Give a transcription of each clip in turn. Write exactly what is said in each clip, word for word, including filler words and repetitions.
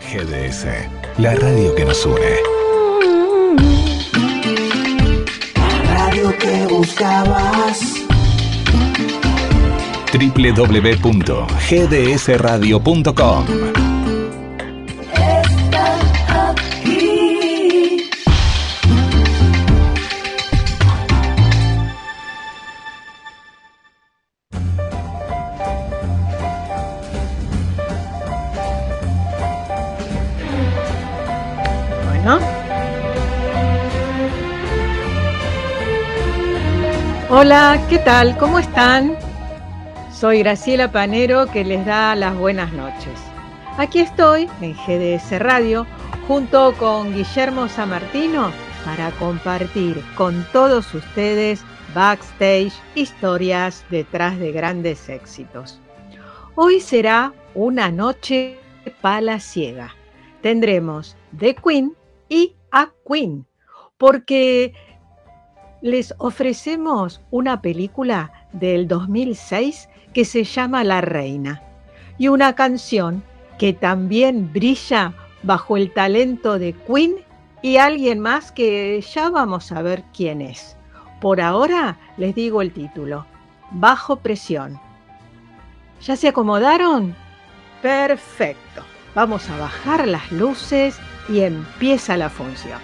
G D S, la radio que nos une. La radio que buscabas. doble u doble u doble u punto g d s radio punto com. Hola, ¿qué tal? ¿Cómo están? Soy Graciela Panero que les da las buenas noches. Aquí estoy en G D S Radio junto con Guillermo Sammartino para compartir con todos ustedes backstage, historias detrás de grandes éxitos. Hoy será una noche palaciega. Tendremos The Queen y a Queen, porque les ofrecemos una película del dos mil seis que se llama La Reina y una canción que también brilla bajo el talento de Queen y alguien más que ya vamos a ver quién es. Por ahora les digo el título, Bajo Presión. ¿Ya se acomodaron? Perfecto. Vamos a bajar las luces y empieza la función.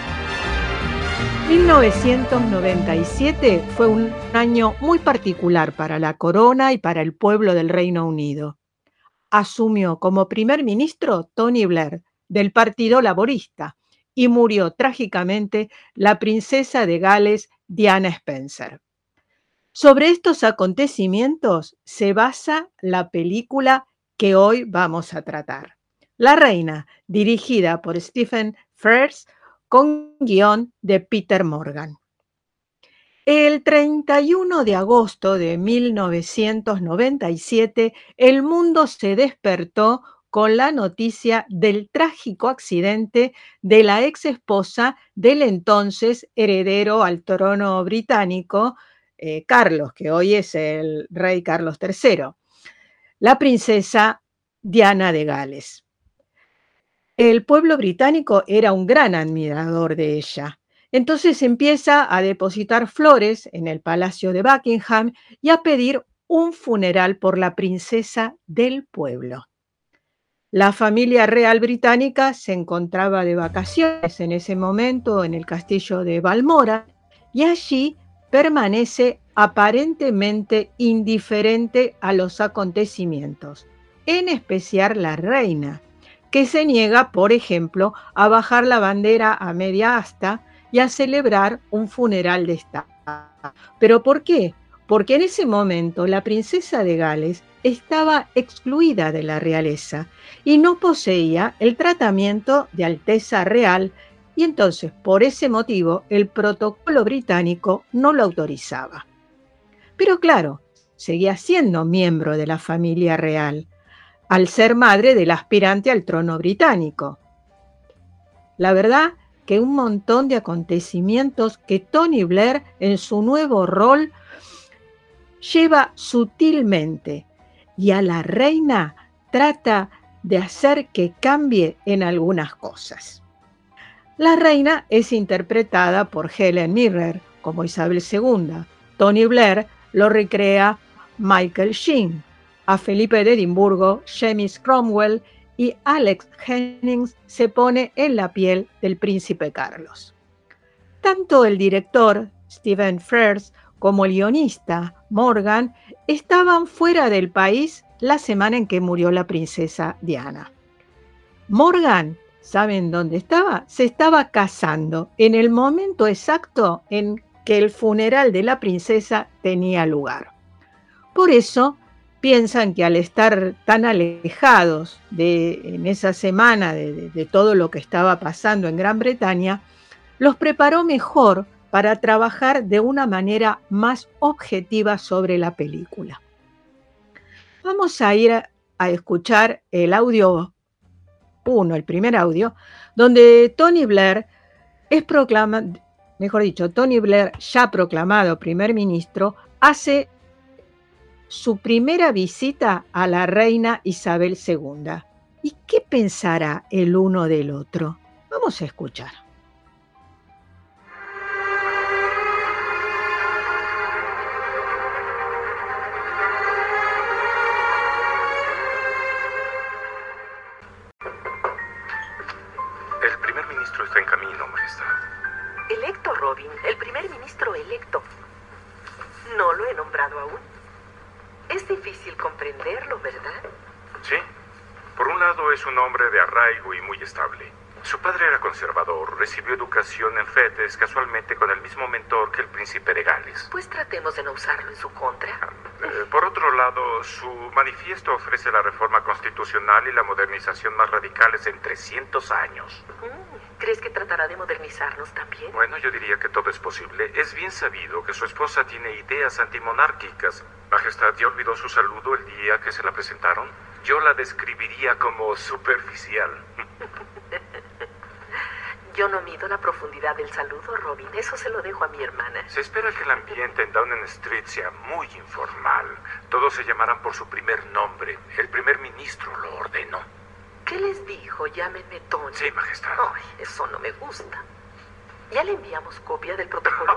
mil novecientos noventa y siete fue un año muy particular para la corona y para el pueblo del Reino Unido. Asumió como primer ministro Tony Blair, del Partido Laborista, y murió trágicamente la princesa de Gales Diana Spencer. Sobre estos acontecimientos se basa la película que hoy vamos a tratar. La Reina, dirigida por Stephen Frears, con guión de Peter Morgan. El treinta y uno de agosto de mil novecientos noventa y siete, el mundo se despertó con la noticia del trágico accidente de la ex esposa del entonces heredero al trono británico, eh, Carlos, que hoy es el rey Carlos tercero, la princesa Diana de Gales. El pueblo británico era un gran admirador de ella. Entonces empieza a depositar flores en el Palacio de Buckingham y a pedir un funeral por la princesa del pueblo. La familia real británica se encontraba de vacaciones en ese momento en el castillo de Balmoral y allí permanece aparentemente indiferente a los acontecimientos, en especial la reina, que se niega, por ejemplo, a bajar la bandera a media asta y a celebrar un funeral de Estado. ¿Pero por qué? Porque en ese momento la princesa de Gales estaba excluida de la realeza y no poseía el tratamiento de Alteza Real, y entonces, por ese motivo, el protocolo británico no lo autorizaba. Pero claro, seguía siendo miembro de la familia real, al ser madre del aspirante al trono británico. La verdad que un montón de acontecimientos que Tony Blair en su nuevo rol lleva sutilmente y a la reina trata de hacer que cambie en algunas cosas. La reina es interpretada por Helen Mirren como Isabel segunda. Tony Blair lo recrea Michael Sheen. A Felipe de Edimburgo, James Cromwell y Alex Hennings se pone en la piel del príncipe Carlos. Tanto el director, Stephen Frears, como el guionista, Morgan, estaban fuera del país la semana en que murió la princesa Diana. Morgan, ¿saben dónde estaba? Se estaba casando en el momento exacto en que el funeral de la princesa tenía lugar. Por eso, piensan que al estar tan alejados de, en esa semana de, de, de todo lo que estaba pasando en Gran Bretaña, los preparó mejor para trabajar de una manera más objetiva sobre la película. Vamos a ir a, a escuchar el audio uno, el primer audio, donde Tony Blair es proclamado, mejor dicho, Tony Blair, ya proclamado primer ministro, hace su primera visita a la reina Isabel segunda ¿Y qué pensará el uno del otro? Vamos a escuchar. El primer ministro está en camino, Majestad. Electo, Robin. El primer ministro electo. No lo he nombrado aún. Es difícil comprenderlo, ¿verdad? Sí. Por un lado es un hombre de arraigo y muy estable. Su padre era conservador, recibió educación en Fetes, casualmente con el mismo mentor que el príncipe de Gales. Pues tratemos de no usarlo en su contra. Eh, por otro lado, su manifiesto ofrece la reforma constitucional y la modernización más radicales en trescientos años. Mm, ¿Crees que tratará de modernizarnos también? Bueno, yo diría que todo es posible. Es bien sabido que su esposa tiene ideas antimonárquicas. Majestad, ¿ya olvidó su saludo el día que se la presentaron? Yo la describiría como superficial. Yo no mido la profundidad del saludo, Robin. Eso se lo dejo a mi hermana. Se espera que el ambiente en Downing Street sea muy informal. Todos se llamarán por su primer nombre. El primer ministro lo ordenó. ¿Qué les dijo? Llámenme Tony. Sí, Majestad. Ay, eso no me gusta. ¿Ya le enviamos copia del protocolo?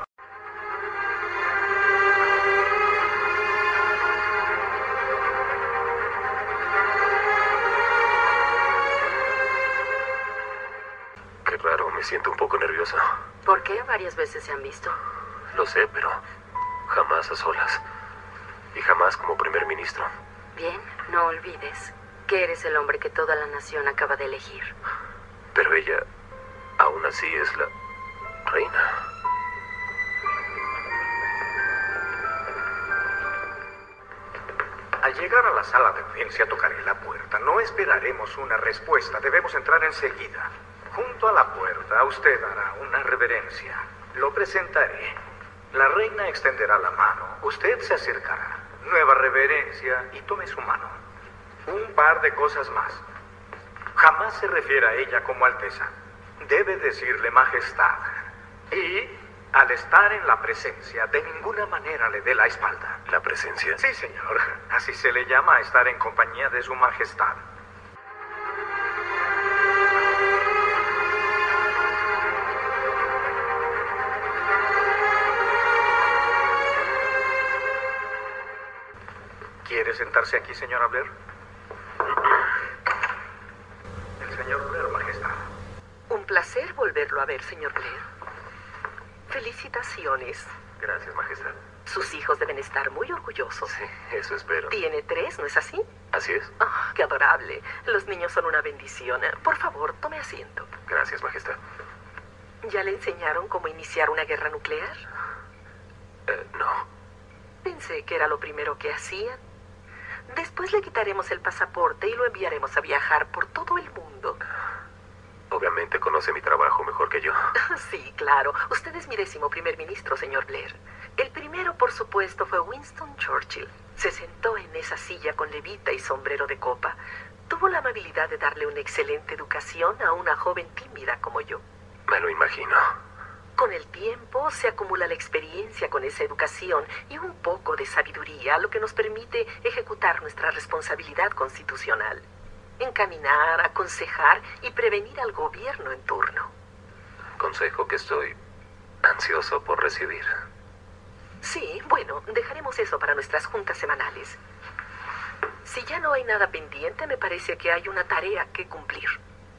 Qué raro, me siento un poco nervioso. ¿Por qué? Varias veces se han visto. Lo sé, pero jamás a solas. Y jamás como primer ministro. Bien, no olvides que eres el hombre que toda la nación acaba de elegir. Pero ella, aún así, es la reina. Al llegar a la sala de audiencia tocaré la puerta. No esperaremos una respuesta. Debemos entrar enseguida. Junto a la puerta usted hará una reverencia. Lo presentaré. La reina extenderá la mano. Usted se acercará. Nueva reverencia y tome su mano. Un par de cosas más. Jamás se refiere a ella como alteza. Debe decirle majestad. Y al estar en la presencia, de ninguna manera le dé la espalda. ¿La presencia? Sí, señor. Así se le llama a estar en compañía de su majestad. ¿Quiere sentarse aquí, señora Blair? El señor Blair, majestad. Un placer volverlo a ver, señor Blair. Felicitaciones. Gracias, majestad. Sus hijos deben estar muy orgullosos. Sí, eso espero. Tiene tres, ¿no es así? Así es. Ah, qué adorable. Los niños son una bendición. Por favor, tome asiento. Gracias, majestad. ¿Ya le enseñaron cómo iniciar una guerra nuclear? Eh, no. Pensé que era lo primero que hacían. Después le quitaremos el pasaporte y lo enviaremos a viajar por todo el mundo. Obviamente conoce mi trabajo mejor que yo. Sí, claro. Usted es mi décimo primer ministro, señor Blair. El primero, por supuesto, fue Winston Churchill. Se sentó en esa silla con levita y sombrero de copa. Tuvo la amabilidad de darle una excelente educación a una joven tímida como yo. Me lo imagino. Con el tiempo se acumula la experiencia con esa educación y un poco de sabiduría, lo que nos permite ejecutar nuestra responsabilidad constitucional. Encaminar, aconsejar y prevenir al gobierno en turno. Consejo que estoy ansioso por recibir. Sí, bueno, dejaremos eso para nuestras juntas semanales. Si ya no hay nada pendiente, me parece que hay una tarea que cumplir.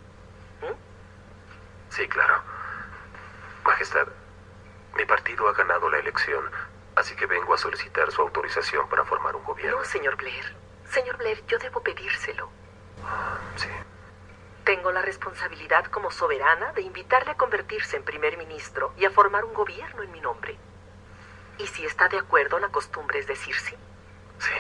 ¿Mm? Sí, claro. Majestad, mi partido ha ganado la elección, así que vengo a solicitar su autorización para formar un gobierno. No, señor Blair. Señor Blair, yo debo pedírselo. Sí. Tengo la responsabilidad como soberana de invitarle a convertirse en primer ministro y a formar un gobierno en mi nombre. Y si está de acuerdo, la costumbre es decir sí. Sí.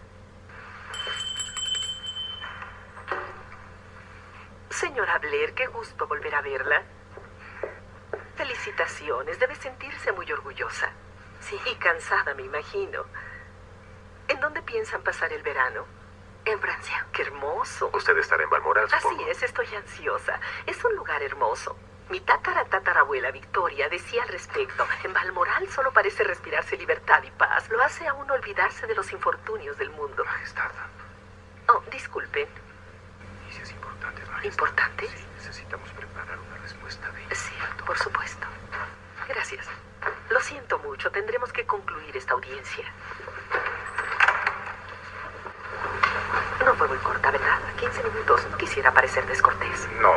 Señora Blair, qué gusto volver a verla. Felicitaciones, debe sentirse muy orgullosa. Sí, y cansada, me imagino. ¿En dónde piensan pasar el verano? En Francia. ¡Qué hermoso! Usted estará en Balmoral, supongo. Así es, estoy ansiosa. Es un lugar hermoso. Mi tatara tatarabuela Victoria decía al respecto: en Balmoral solo parece respirarse libertad y paz. Lo hace a uno olvidarse de los infortunios del mundo. Majestad. Oh, disculpen. Y si es importante. importantes, Majestad. ¿Importantes? Sí, necesitamos preparar una respuesta de... Sí, por supuesto. Gracias. Lo siento mucho, tendremos que concluir esta audiencia. No fue muy corta, ¿verdad? quince minutos. No quisiera parecer descortés. No.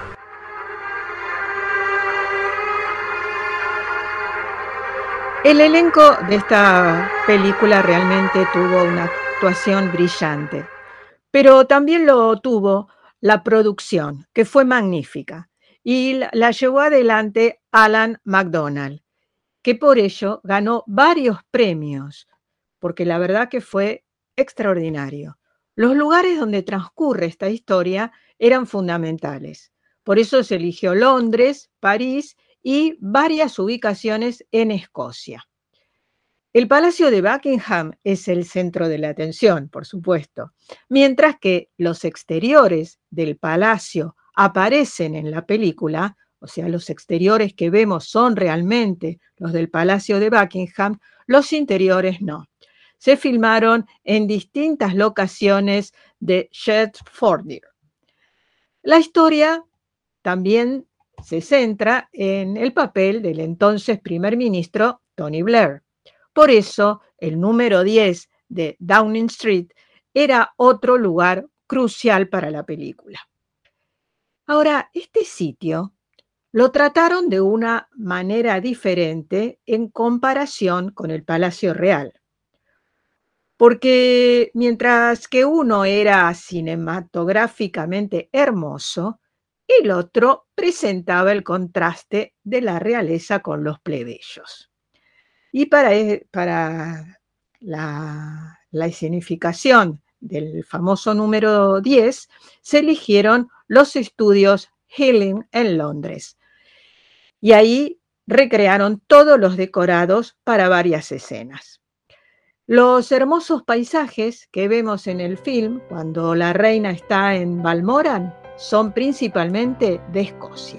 El elenco de esta película realmente tuvo una actuación brillante, pero también lo tuvo la producción, que fue magnífica, y la, la llevó adelante Alan McDonald, que por ello ganó varios premios, porque la verdad que fue extraordinario. Los lugares donde transcurre esta historia eran fundamentales. Por eso se eligió Londres, París y varias ubicaciones en Escocia. El Palacio de Buckingham es el centro de la atención, por supuesto, mientras que los exteriores del palacio aparecen en la película, o sea, los exteriores que vemos son realmente los del Palacio de Buckingham, los interiores no. Se filmaron en distintas locaciones de Hertfordshire. La historia también se centra en el papel del entonces primer ministro Tony Blair. Por eso, el número diez de Downing Street era otro lugar crucial para la película. Ahora, este sitio lo trataron de una manera diferente en comparación con el Palacio Real. Porque mientras que uno era cinematográficamente hermoso, el otro presentaba el contraste de la realeza con los plebeyos. Y para, para la, la escenificación del famoso número diez, se eligieron los estudios Healing en Londres. Y ahí recrearon todos los decorados para varias escenas. Los hermosos paisajes que vemos en el film, cuando la reina está en Balmoral, son principalmente de Escocia.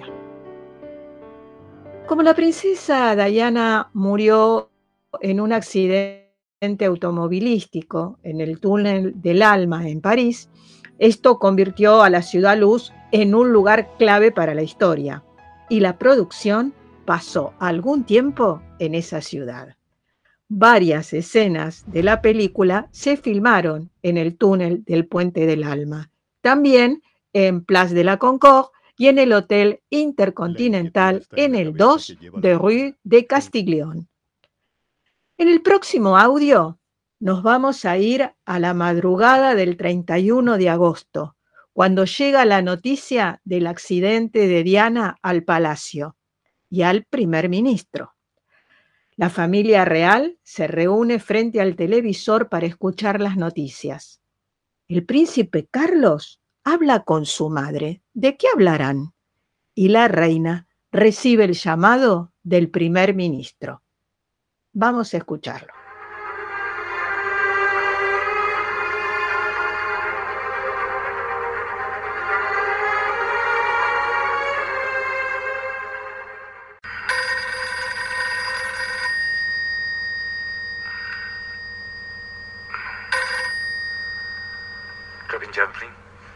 Como la princesa Diana murió en un accidente automovilístico en el túnel del Alma en París, esto convirtió a la Ciudad Luz en un lugar clave para la historia, y la producción pasó algún tiempo en esa ciudad. Varias escenas de la película se filmaron en el túnel del Puente del Alma, también en Place de la Concorde y en el Hotel Intercontinental en el dos de Rue de Castiglione. En el próximo audio nos vamos a ir a la madrugada del treinta y uno de agosto, cuando llega la noticia del accidente de Diana al palacio y al primer ministro. La familia real se reúne frente al televisor para escuchar las noticias. El príncipe Carlos habla con su madre. ¿De qué hablarán? Y la reina recibe el llamado del primer ministro. Vamos a escucharlo. Robin Jamfrin.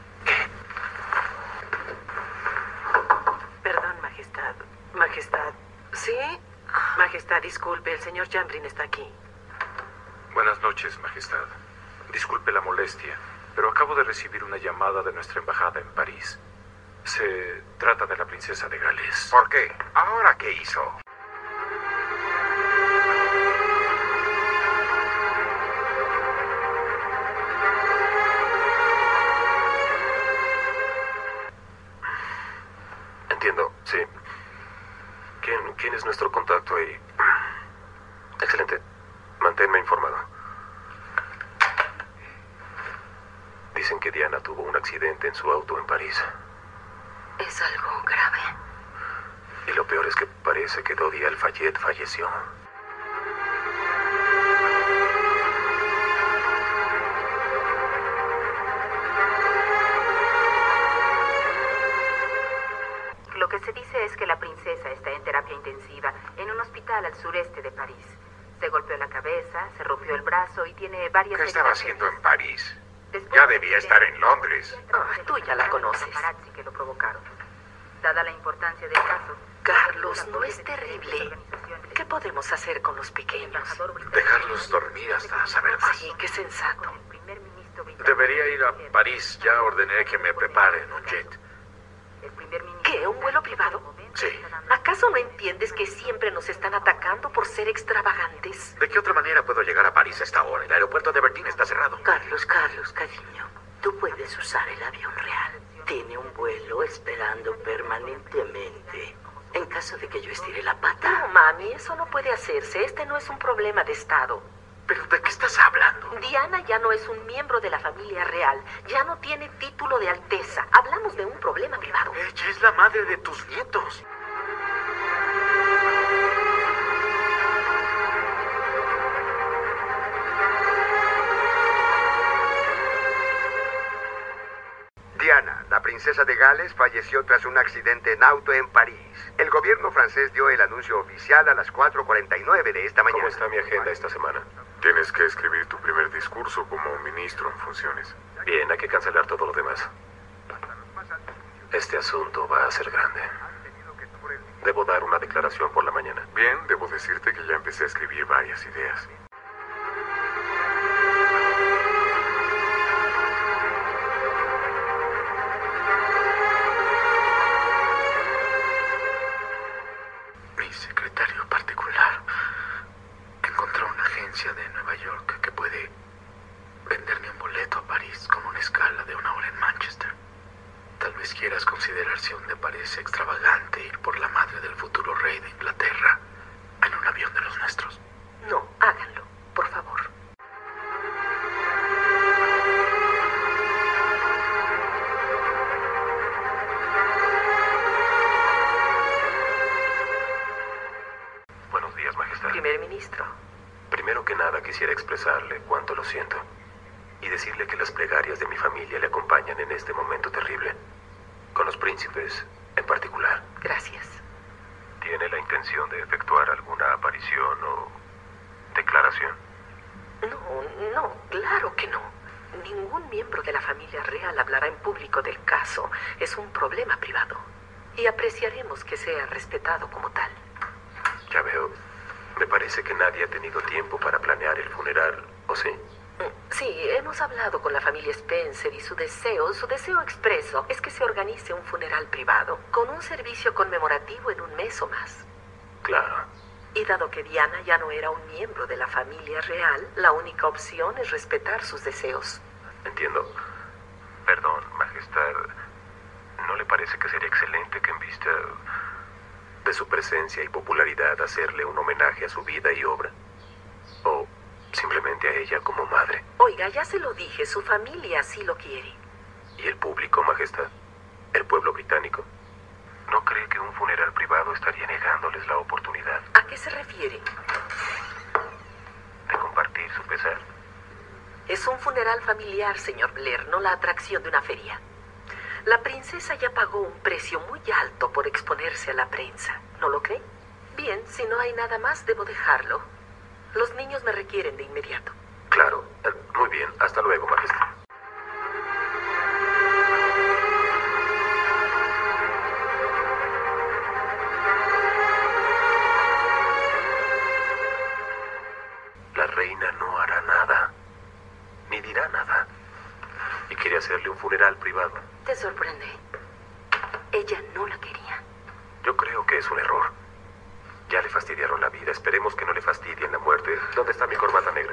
Perdón, Majestad. Majestad. ¿Sí? Majestad, disculpe, el señor Jamfrin está aquí. Buenas noches, Majestad. Disculpe la molestia, pero acabo de recibir una llamada de nuestra embajada en París. Se trata de la princesa de Gales. ¿Por qué? ¿Ahora qué hizo? Entiendo, sí. ¿Quién, quién es nuestro contacto ahí? Excelente. Manténme informado. Dicen que Diana tuvo un accidente en su auto en París. ¿Es algo grave? Y lo peor es que parece que Dodi Al-Fayed falleció. Lo que se dice es que la princesa está en terapia intensiva en un hospital al sureste de París. Se golpeó la cabeza, se rompió el brazo y tiene varias... ¿Qué estaba haciendo en París? Después Ya del debía estar en incidente, Londres. Ah, tú ya la conoces. Paparazzi que lo provocaron. Dada la importancia del caso, Carlos, ¿no es terrible? ¿Qué podemos hacer con los pequeños? Dejarlos dormir hasta saber más. Sí, qué sensato. Debería ir a París. Ya ordené que me preparen un jet. ¿Qué? ¿Un vuelo privado? Sí. ¿Acaso no entiendes que siempre nos están atacando por ser extravagantes? ¿De qué otra manera puedo llegar a París a esta hora? El aeropuerto de Berlín está cerrado. Carlos, Carlos, cariño, tú puedes usar el avión real. Tiene un vuelo esperando permanentemente. En caso de que yo estire la pata. No, mami, eso no puede hacerse. Este no es un problema de Estado. ¿Pero de qué estás hablando? Diana ya no es un miembro de la familia real. Ya no tiene título de alteza. Hablamos de un problema privado. Ella es la madre de tus nietos. Diana, la princesa de Gales, falleció tras un accidente en auto en París. El gobierno francés dio el anuncio oficial a las cuatro cuarenta y nueve de esta mañana. ¿Cómo está mi agenda esta semana? Tienes que escribir tu primer discurso como ministro en funciones. Bien, hay que cancelar todo lo demás. Este asunto va a ser grande. Debo dar una declaración por la mañana. Bien, debo decirte que ya empecé a escribir varias ideas. Mi secretario particular encontró una agencia de Nueva York que puede venderme un boleto a París con una escala de una hora en Manchester. Tal vez quieras considerar si aún te parece extravagante ir por la madre del futuro rey de Inglaterra en un avión de los nuestros. No, háganlo, por favor. Buenos días, Majestad. Primer ministro. Primero que nada quisiera expresarle cuánto lo siento y decirle que las plegarias de mi familia le acompañan en este momento terrible, con los príncipes en particular. Gracias. ¿Tiene la intención de efectuar alguna aparición o declaración? No, no, claro que no. Ningún miembro de la familia real hablará en público del caso. Es un problema privado. Y apreciaremos que sea respetado como tal. Ya veo. Me parece que nadie ha tenido tiempo para planear el funeral, ¿o sí? Sí, hemos hablado con la familia Spencer y su deseo, su deseo expreso es que se organice un funeral privado con un servicio conmemorativo en un mes o más. Claro. Y dado que Diana ya no era un miembro de la familia real, la única opción es respetar sus deseos. Entiendo. Perdón, Majestad. ¿No le parece que sería excelente que en vista de su presencia y popularidad hacerle un homenaje a su vida y obra? ¿O simplemente a ella como madre? Oiga, ya se lo dije, su familia así lo quiere. ¿Y el público, Majestad? ¿El pueblo británico? ¿No cree que un funeral privado estaría negándoles la oportunidad ¿A qué se refiere? de compartir su pesar? Es un funeral familiar, señor Blair, no la atracción de una feria. La princesa ya pagó un precio muy alto por exponerse a la prensa, ¿no lo cree? Bien, si no hay nada más, debo dejarlo. Los niños me requieren de inmediato. Claro. Eh, Muy bien. Hasta luego, Majestad. La reina no hará nada, ni dirá nada. Y quiere hacerle un funeral privado. Te sorprende. Ella no la quería. Yo creo que es un error. Ya le fastidiaron la vida. Esperemos que no le fastidien la muerte. ¿Dónde está mi corbata negra?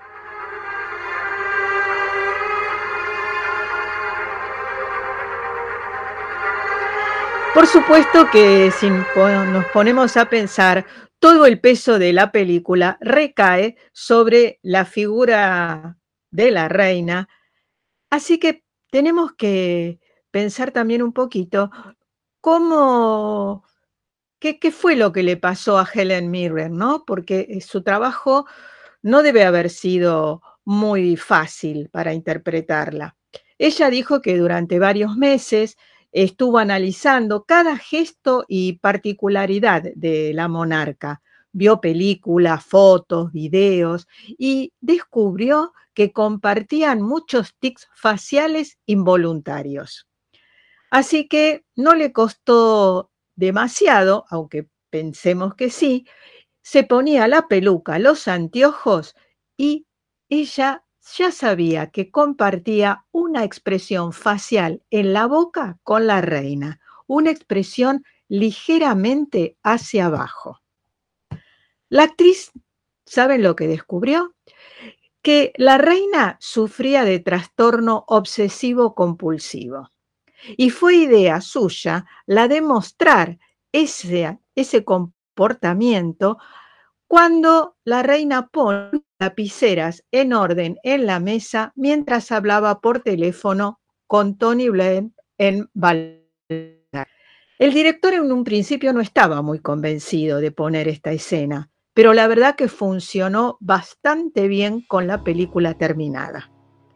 Por supuesto que si nos ponemos a pensar, todo el peso de la película recae sobre la figura de la reina. Así que tenemos que pensar también un poquito cómo, qué, qué fue lo que le pasó a Helen Mirren, ¿no? Porque su trabajo no debe haber sido muy fácil para interpretarla. Ella dijo que durante varios meses estuvo analizando cada gesto y particularidad de la monarca vio películas, fotos, videos y descubrió que compartían muchos tics faciales involuntarios. Así que no le costó demasiado, aunque pensemos que sí, se ponía la peluca, los anteojos y ella ya sabía que compartía una expresión facial en la boca con la reina, una expresión ligeramente hacia abajo. La actriz, ¿saben lo que descubrió? Que la reina sufría de trastorno obsesivo-compulsivo. Y fue idea suya la de mostrar ese, ese comportamiento cuando la reina pone lapiceras en orden en la mesa mientras hablaba por teléfono con Tony Blair en Baltimore. El director en un principio no estaba muy convencido de poner esta escena, pero la verdad que funcionó bastante bien con la película terminada.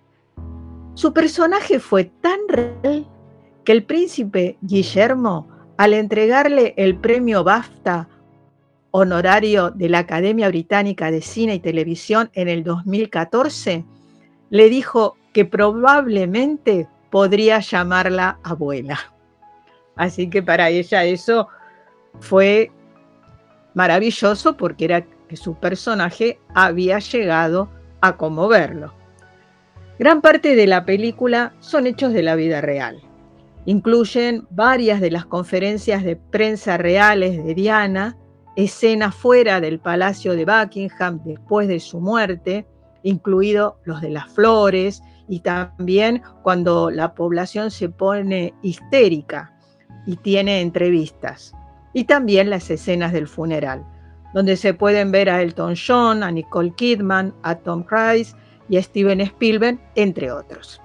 Su personaje fue tan real que el príncipe Guillermo, al entregarle el premio BAFTA honorario de la Academia Británica de Cine y Televisión en el dos mil catorce, le dijo que probablemente podría llamarla abuela. Así que para ella eso fue maravilloso porque era que su personaje había llegado a conmoverlo. Gran parte de la película son hechos de la vida real. Incluyen varias de las conferencias de prensa reales de Diana, escenas fuera del Palacio de Buckingham después de su muerte, incluidos los de las flores y también cuando la población se pone histérica y tiene entrevistas. Y también las escenas del funeral, donde se pueden ver a Elton John, a Nicole Kidman, a Tom Cruise y a Steven Spielberg, entre otros.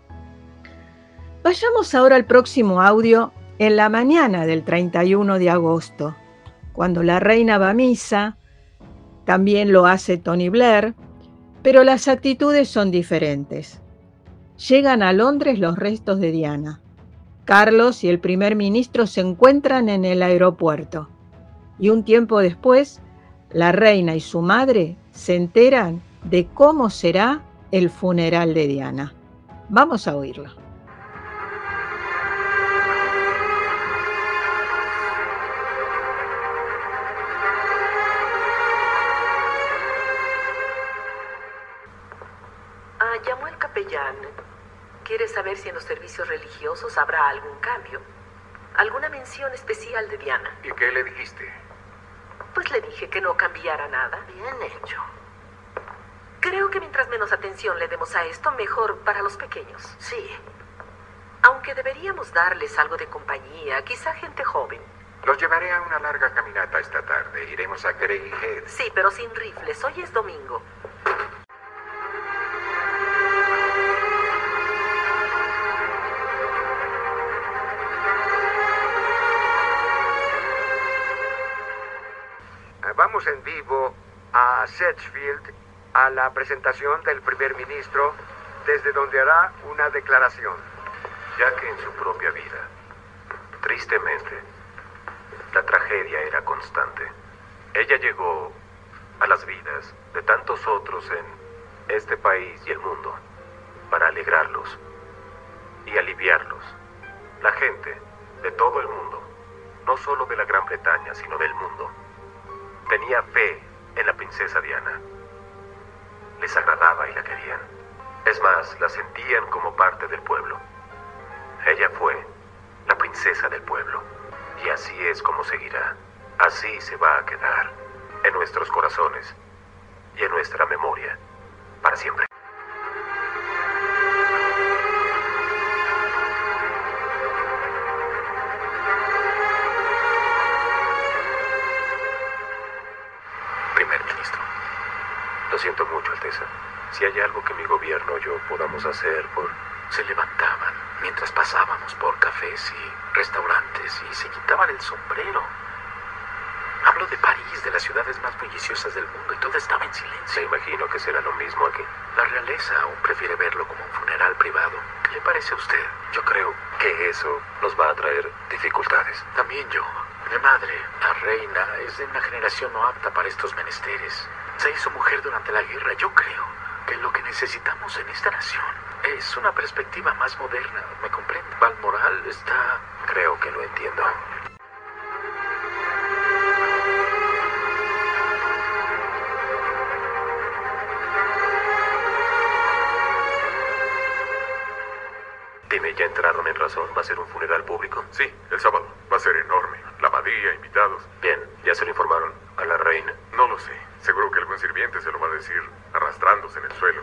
Vayamos ahora al próximo audio en la mañana del treinta y uno de agosto, cuando la reina va a misa, también lo hace Tony Blair, pero las actitudes son diferentes. Llegan a Londres los restos de Diana. Carlos y el primer ministro se encuentran en el aeropuerto y un tiempo después, la reina y su madre se enteran de cómo será el funeral de Diana. Vamos a oírlo. Ah, llamó el capellán. Quiere saber si en los servicios religiosos habrá algún cambio, alguna mención especial de Diana. ¿Y qué le dijiste? Pues le dije que no cambiara nada. Bien hecho. Creo que mientras menos atención le demos a esto, mejor para los pequeños. Sí. Aunque deberíamos darles algo de compañía, quizá gente joven. Los llevaré a una larga caminata esta tarde. Iremos a Craig Head. Sí, pero sin rifles. Hoy es domingo. Vamos en vivo a Sedgefield a la presentación del primer ministro, desde donde hará una declaración. Ya que en su propia vida, tristemente, la tragedia era constante. Ella llegó a las vidas de tantos otros en este país y el mundo para alegrarlos y aliviarlos. La gente de todo el mundo, no solo de la Gran Bretaña, sino del mundo, tenía fe en la princesa Diana. Les agradaba y la querían. Es más, la sentían como parte del pueblo. Ella fue la princesa del pueblo. Y así es como seguirá. Así se va a quedar en nuestros corazones y en nuestra memoria para siempre. Lo siento mucho, Alteza. Si hay algo que mi gobierno o yo podamos hacer por... Se levantaban mientras pasábamos por cafés y restaurantes y se quitaban el sombrero. Hablo de París, de las ciudades más bulliciosas del mundo, y todo estaba en silencio. Me imagino que será lo mismo aquí. La realeza aún prefiere verlo como un funeral privado. ¿Qué le parece a usted? Yo creo que eso nos va a traer dificultades. También yo. Mi madre, la reina, es de una generación no apta para estos menesteres. Se hizo mujer durante la guerra. Yo creo que lo que necesitamos en esta nación es una perspectiva más moderna. ¿Me comprende? Balmoral está... Creo que lo entiendo. Dime, ¿ya entraron en razón? ¿Va a ser un funeral público? Sí, el sábado. Va a ser enorme. La abadía, invitados. Bien, ¿ya se lo informaron a la reina? No lo sé. Seguro que algún sirviente se lo va a decir arrastrándose en el suelo.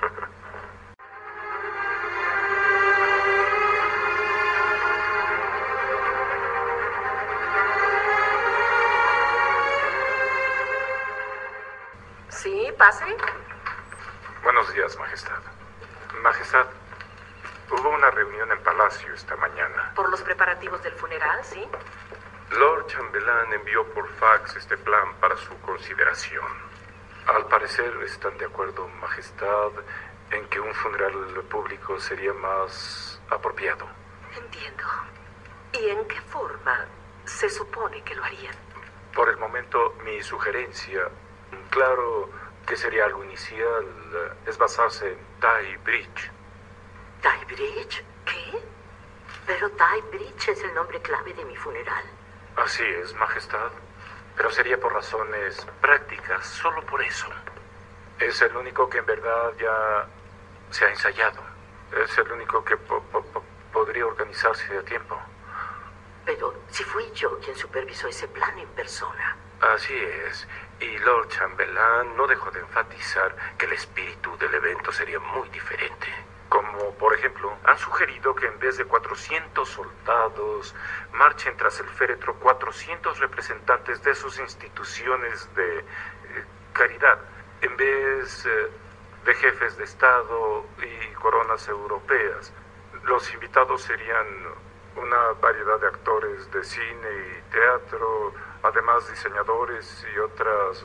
Sí, pase. Buenos días, Majestad. Majestad, hubo una reunión en Palacio esta mañana. ¿Por los preparativos del funeral, sí? Lord Chambelán envió por fax este plan para su consideración. Al parecer están de acuerdo, Majestad, en que un funeral público sería más apropiado. Entiendo. ¿Y en qué forma se supone que lo harían? Por el momento, mi sugerencia, claro que sería algo inicial, es basarse en Tye Bridge. ¿Tye Bridge? ¿Qué? Pero Tye Bridge es el nombre clave de mi funeral. Así es, Majestad. Pero sería por razones prácticas, solo por eso. Es el único que en verdad ya se ha ensayado. Es el único que po po po podría organizarse a tiempo. Pero si fui yo quien supervisó ese plan en persona. Así es. Y Lord Chambelán no dejó de enfatizar que el espíritu del evento sería muy diferente. Como, por ejemplo, han sugerido que en vez de cuatrocientos soldados, marchen tras el féretro cuatrocientos representantes de sus instituciones de eh, caridad, en vez eh, de jefes de Estado y coronas europeas. Los invitados serían una variedad de actores de cine y teatro, además diseñadores y otras uh,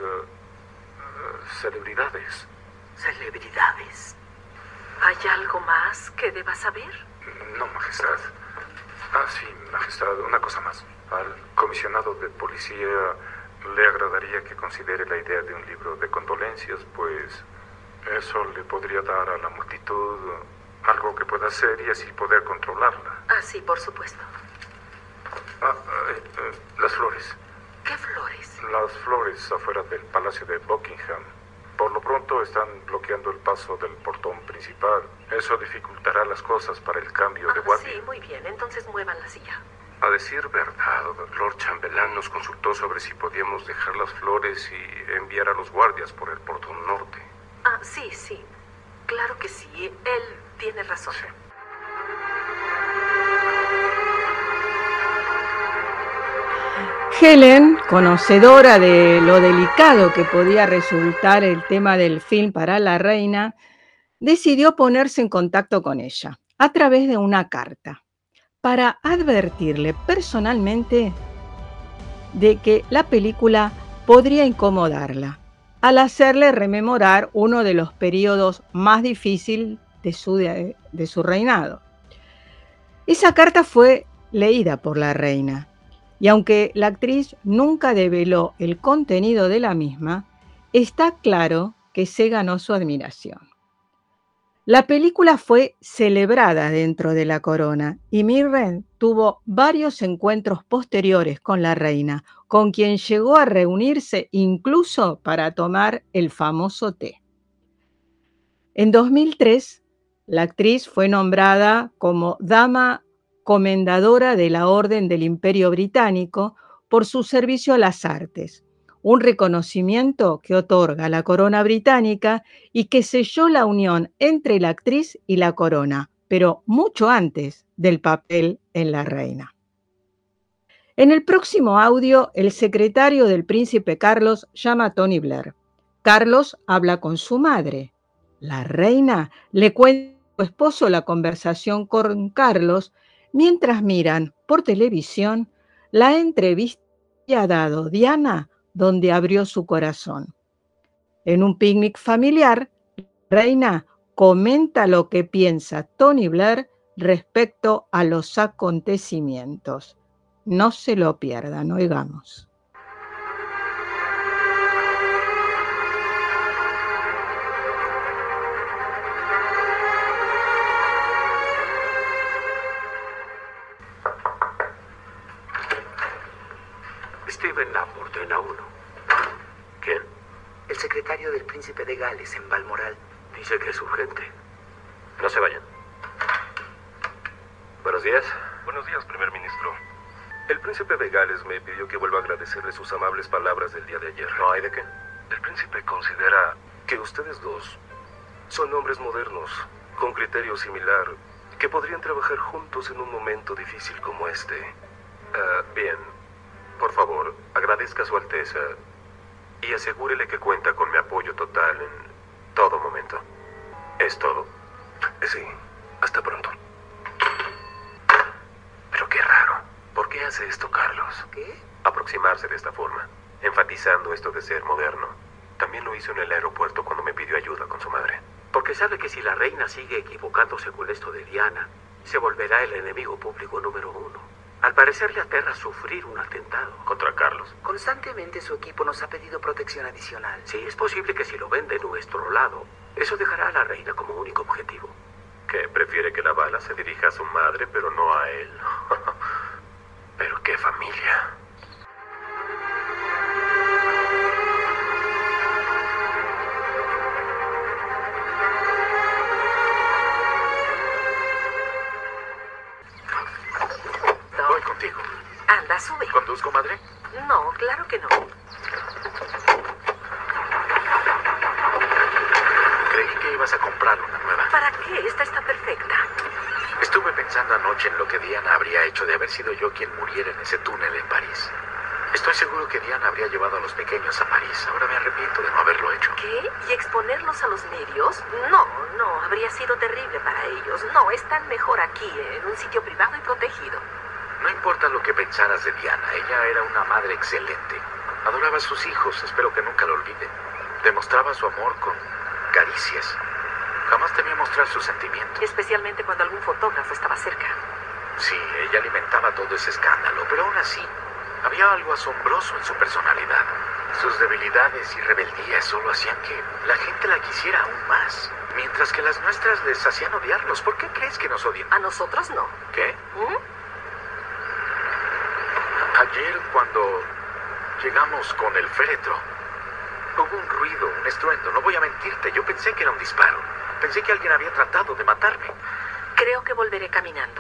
uh, celebridades. ¿Celebridades? ¿Hay algo más que deba saber? No, Majestad. Ah, sí, Majestad, una cosa más. Al comisionado de policía le agradaría que considere la idea de un libro de condolencias, pues eso le podría dar a la multitud algo que pueda hacer y así poder controlarla. Ah, sí, por supuesto. Ah, eh, eh, las flores. ¿Qué flores? Las flores afuera del Palacio de Buckingham. Por lo pronto están bloqueando el paso del portón principal. Eso dificultará las cosas para el cambio de Ah, guardia. sí, muy bien. Entonces muevan la silla. A decir verdad, Lord Chambelán nos consultó sobre si podíamos dejar las flores y enviar a los guardias por el portón norte. Ah, sí, sí. Claro que sí. Él tiene razón. Sí. Helen, conocedora de lo delicado que podía resultar el tema del film para la reina, decidió ponerse en contacto con ella a través de una carta para advertirle personalmente de que la película podría incomodarla al hacerle rememorar uno de los periodos más difíciles de su, de, de su reinado. Esa carta fue leída por la reina. Y aunque la actriz nunca develó el contenido de la misma, está claro que se ganó su admiración. La película fue celebrada dentro de la corona y Mirren tuvo varios encuentros posteriores con la reina, con quien llegó a reunirse incluso para tomar el famoso té. En dos mil tres, la actriz fue nombrada como Dama Comendadora de la Orden del Imperio Británico por su servicio a las artes, un reconocimiento que otorga la corona británica y que selló la unión entre la actriz y la corona, pero mucho antes del papel en la reina. En el próximo audio, el secretario del príncipe Carlos llama a Tony Blair. Carlos habla con su madre. La reina le cuenta a su esposo la conversación con Carlos mientras miran por televisión la entrevista que ha dado Diana donde abrió su corazón. En un picnic familiar, la reina comenta lo que piensa Tony Blair respecto a los acontecimientos. No se lo pierdan, oigamos. Stephen Laporte en A uno. ¿Quién? El secretario del príncipe de Gales en Balmoral. Dice que es urgente. No se vayan. Buenos días. Buenos días, primer ministro. El príncipe de Gales me pidió que vuelva a agradecerle sus amables palabras del día de ayer. ¿No hay de qué? El príncipe considera que ustedes dos son hombres modernos, con criterio similar, que podrían trabajar juntos en un momento difícil como este. Uh, bien. Por favor, agradezca a su Alteza y asegúrele que cuenta con mi apoyo total en todo momento. ¿Es todo? Sí. Hasta pronto. Pero qué raro. ¿Por qué hace esto, Carlos? ¿Qué? Aproximarse de esta forma, enfatizando esto de ser moderno. También lo hizo en el aeropuerto cuando me pidió ayuda con su madre. Porque sabe que si la reina sigue equivocándose con esto de Diana, se volverá el enemigo público número uno. Al parecer le aterra sufrir un atentado. ¿Contra Carlos? Constantemente su equipo nos ha pedido protección adicional. Sí, es posible que si lo ven de nuestro lado, eso dejará a la reina como único objetivo. Que prefiere que la bala se dirija a su madre, pero no a él. Pero qué familia. Voy contigo. Anda, sube. ¿Conduzco, madre? No, claro que no. Creí que ibas a comprar una nueva. ¿Para qué? Esta está perfecta. Estuve pensando anoche en lo que Diana habría hecho de haber sido yo quien muriera en ese túnel en París. Estoy seguro que Diana habría llevado a los pequeños a París. Ahora me arrepiento de no haberlo hecho. ¿Qué? ¿Y exponerlos a los medios? No, no, habría sido terrible para ellos. No, están mejor aquí, en un sitio privado y protegido. No importa lo que pensaras de Diana, ella era una madre excelente. Adoraba a sus hijos, espero que nunca lo olvide. Demostraba su amor con caricias. Jamás temía mostrar sus sentimientos. Especialmente cuando algún fotógrafo estaba cerca. Sí, ella alimentaba todo ese escándalo, pero aún así, había algo asombroso en su personalidad. Sus debilidades y rebeldías solo hacían que la gente la quisiera aún más. Mientras que las nuestras les hacían odiarnos. ¿Por qué crees que nos odian? A nosotros no. ¿Qué? ¿Mm? Ayer, cuando llegamos con el féretro, hubo un ruido, un estruendo. No voy a mentirte, yo pensé que era un disparo. Pensé que alguien había tratado de matarme. Creo que volveré caminando.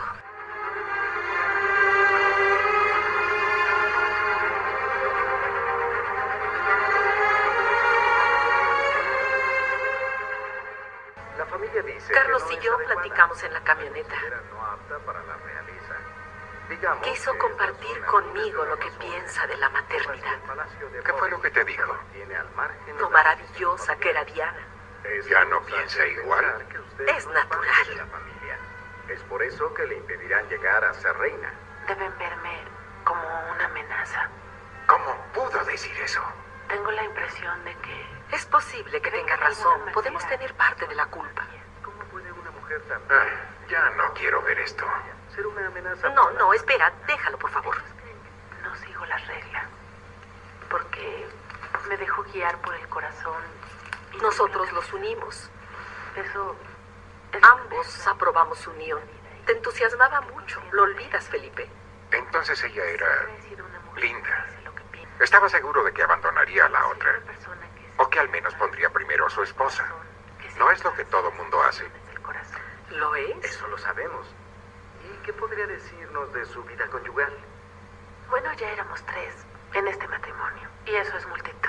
La familia dice Carlos que no y es yo adecuada. platicamos en la camioneta. Era no apta para la realeza. Digamos Quiso que compartir es conmigo lo que razón. piensa de la maternidad. El palacio de ¿Qué fue lo que te dijo? tiene al margen Lo de- maravillosa que era Diana. Es ¿Ya no cosa piensa de igual? pensar que usted Es no parte natural. de la familia. Es por eso que le impedirán llegar a ser reina. Deben verme como una amenaza. ¿Cómo pudo decir eso? Tengo la impresión de que... Es posible que tenga razón. Podemos tener parte de la culpa. ¿Cómo puede una mujer tan Ah, ya no quiero ver esto. ser una amenaza? No, para- no, espera. Déjalo, por favor. no sigo las reglas. Porque me dejo guiar por el corazón. y Nosotros los unimos. Eso... es Ambos aprobamos su unión. Te entusiasmaba mucho. Lo olvidas, Felipe. Entonces ella era He sido una mujer linda. que hace lo que piensa. Estaba seguro de que abandonaría a la otra. Soy una persona que O que al menos pondría primero a su esposa. No es lo que todo mundo hace. el corazón. ¿Lo es? Eso lo sabemos. ¿Y qué podría decirnos de su vida conyugal? Bueno, ya éramos tres en este matrimonio. Y eso es multitud.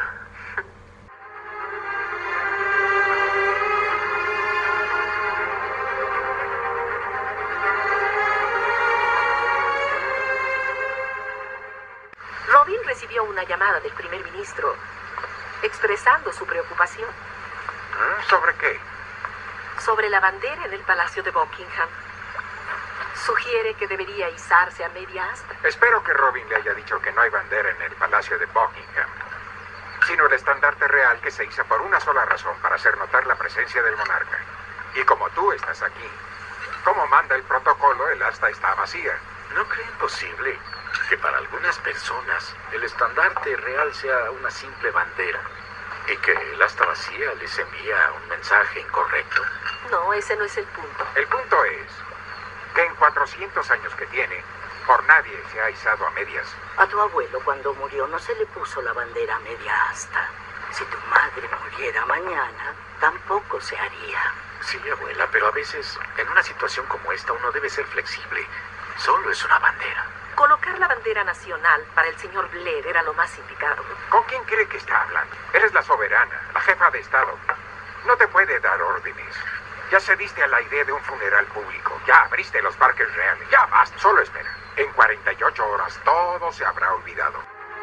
Robin recibió una llamada del primer ministro expresando su preocupación ¿Mm? ¿Sobre qué? sobre la bandera en el Palacio de Buckingham. Sugiere que debería izarse a media asta. Espero que Robin le haya dicho que no hay bandera en el Palacio de Buckingham. sino el estandarte real que se hizo por una sola razón, para hacer notar la presencia del monarca. Y como tú estás aquí, como manda el protocolo, el asta está vacía. ¿No creen posible que para algunas personas el estandarte real sea una simple bandera y que el asta vacía les envía un mensaje incorrecto? No, ese no es el punto. El punto es que en cuatrocientos años que tiene, por nadie se ha izado a medias. A tu abuelo cuando murió no se le puso la bandera media asta. Si tu madre muriera mañana, tampoco se haría. Sí, abuela, pero a veces en una situación como esta uno debe ser flexible. Solo es una bandera. Colocar la bandera nacional para el señor Blair era lo más indicado. ¿Con quién cree que está hablando? Eres la soberana, la jefa de Estado. No te puede dar órdenes. Ya cediste a la idea de un funeral público. Ya abriste los parques reales. Ya basta. Solo espera. En cuarenta y ocho horas todo se habrá olvidado.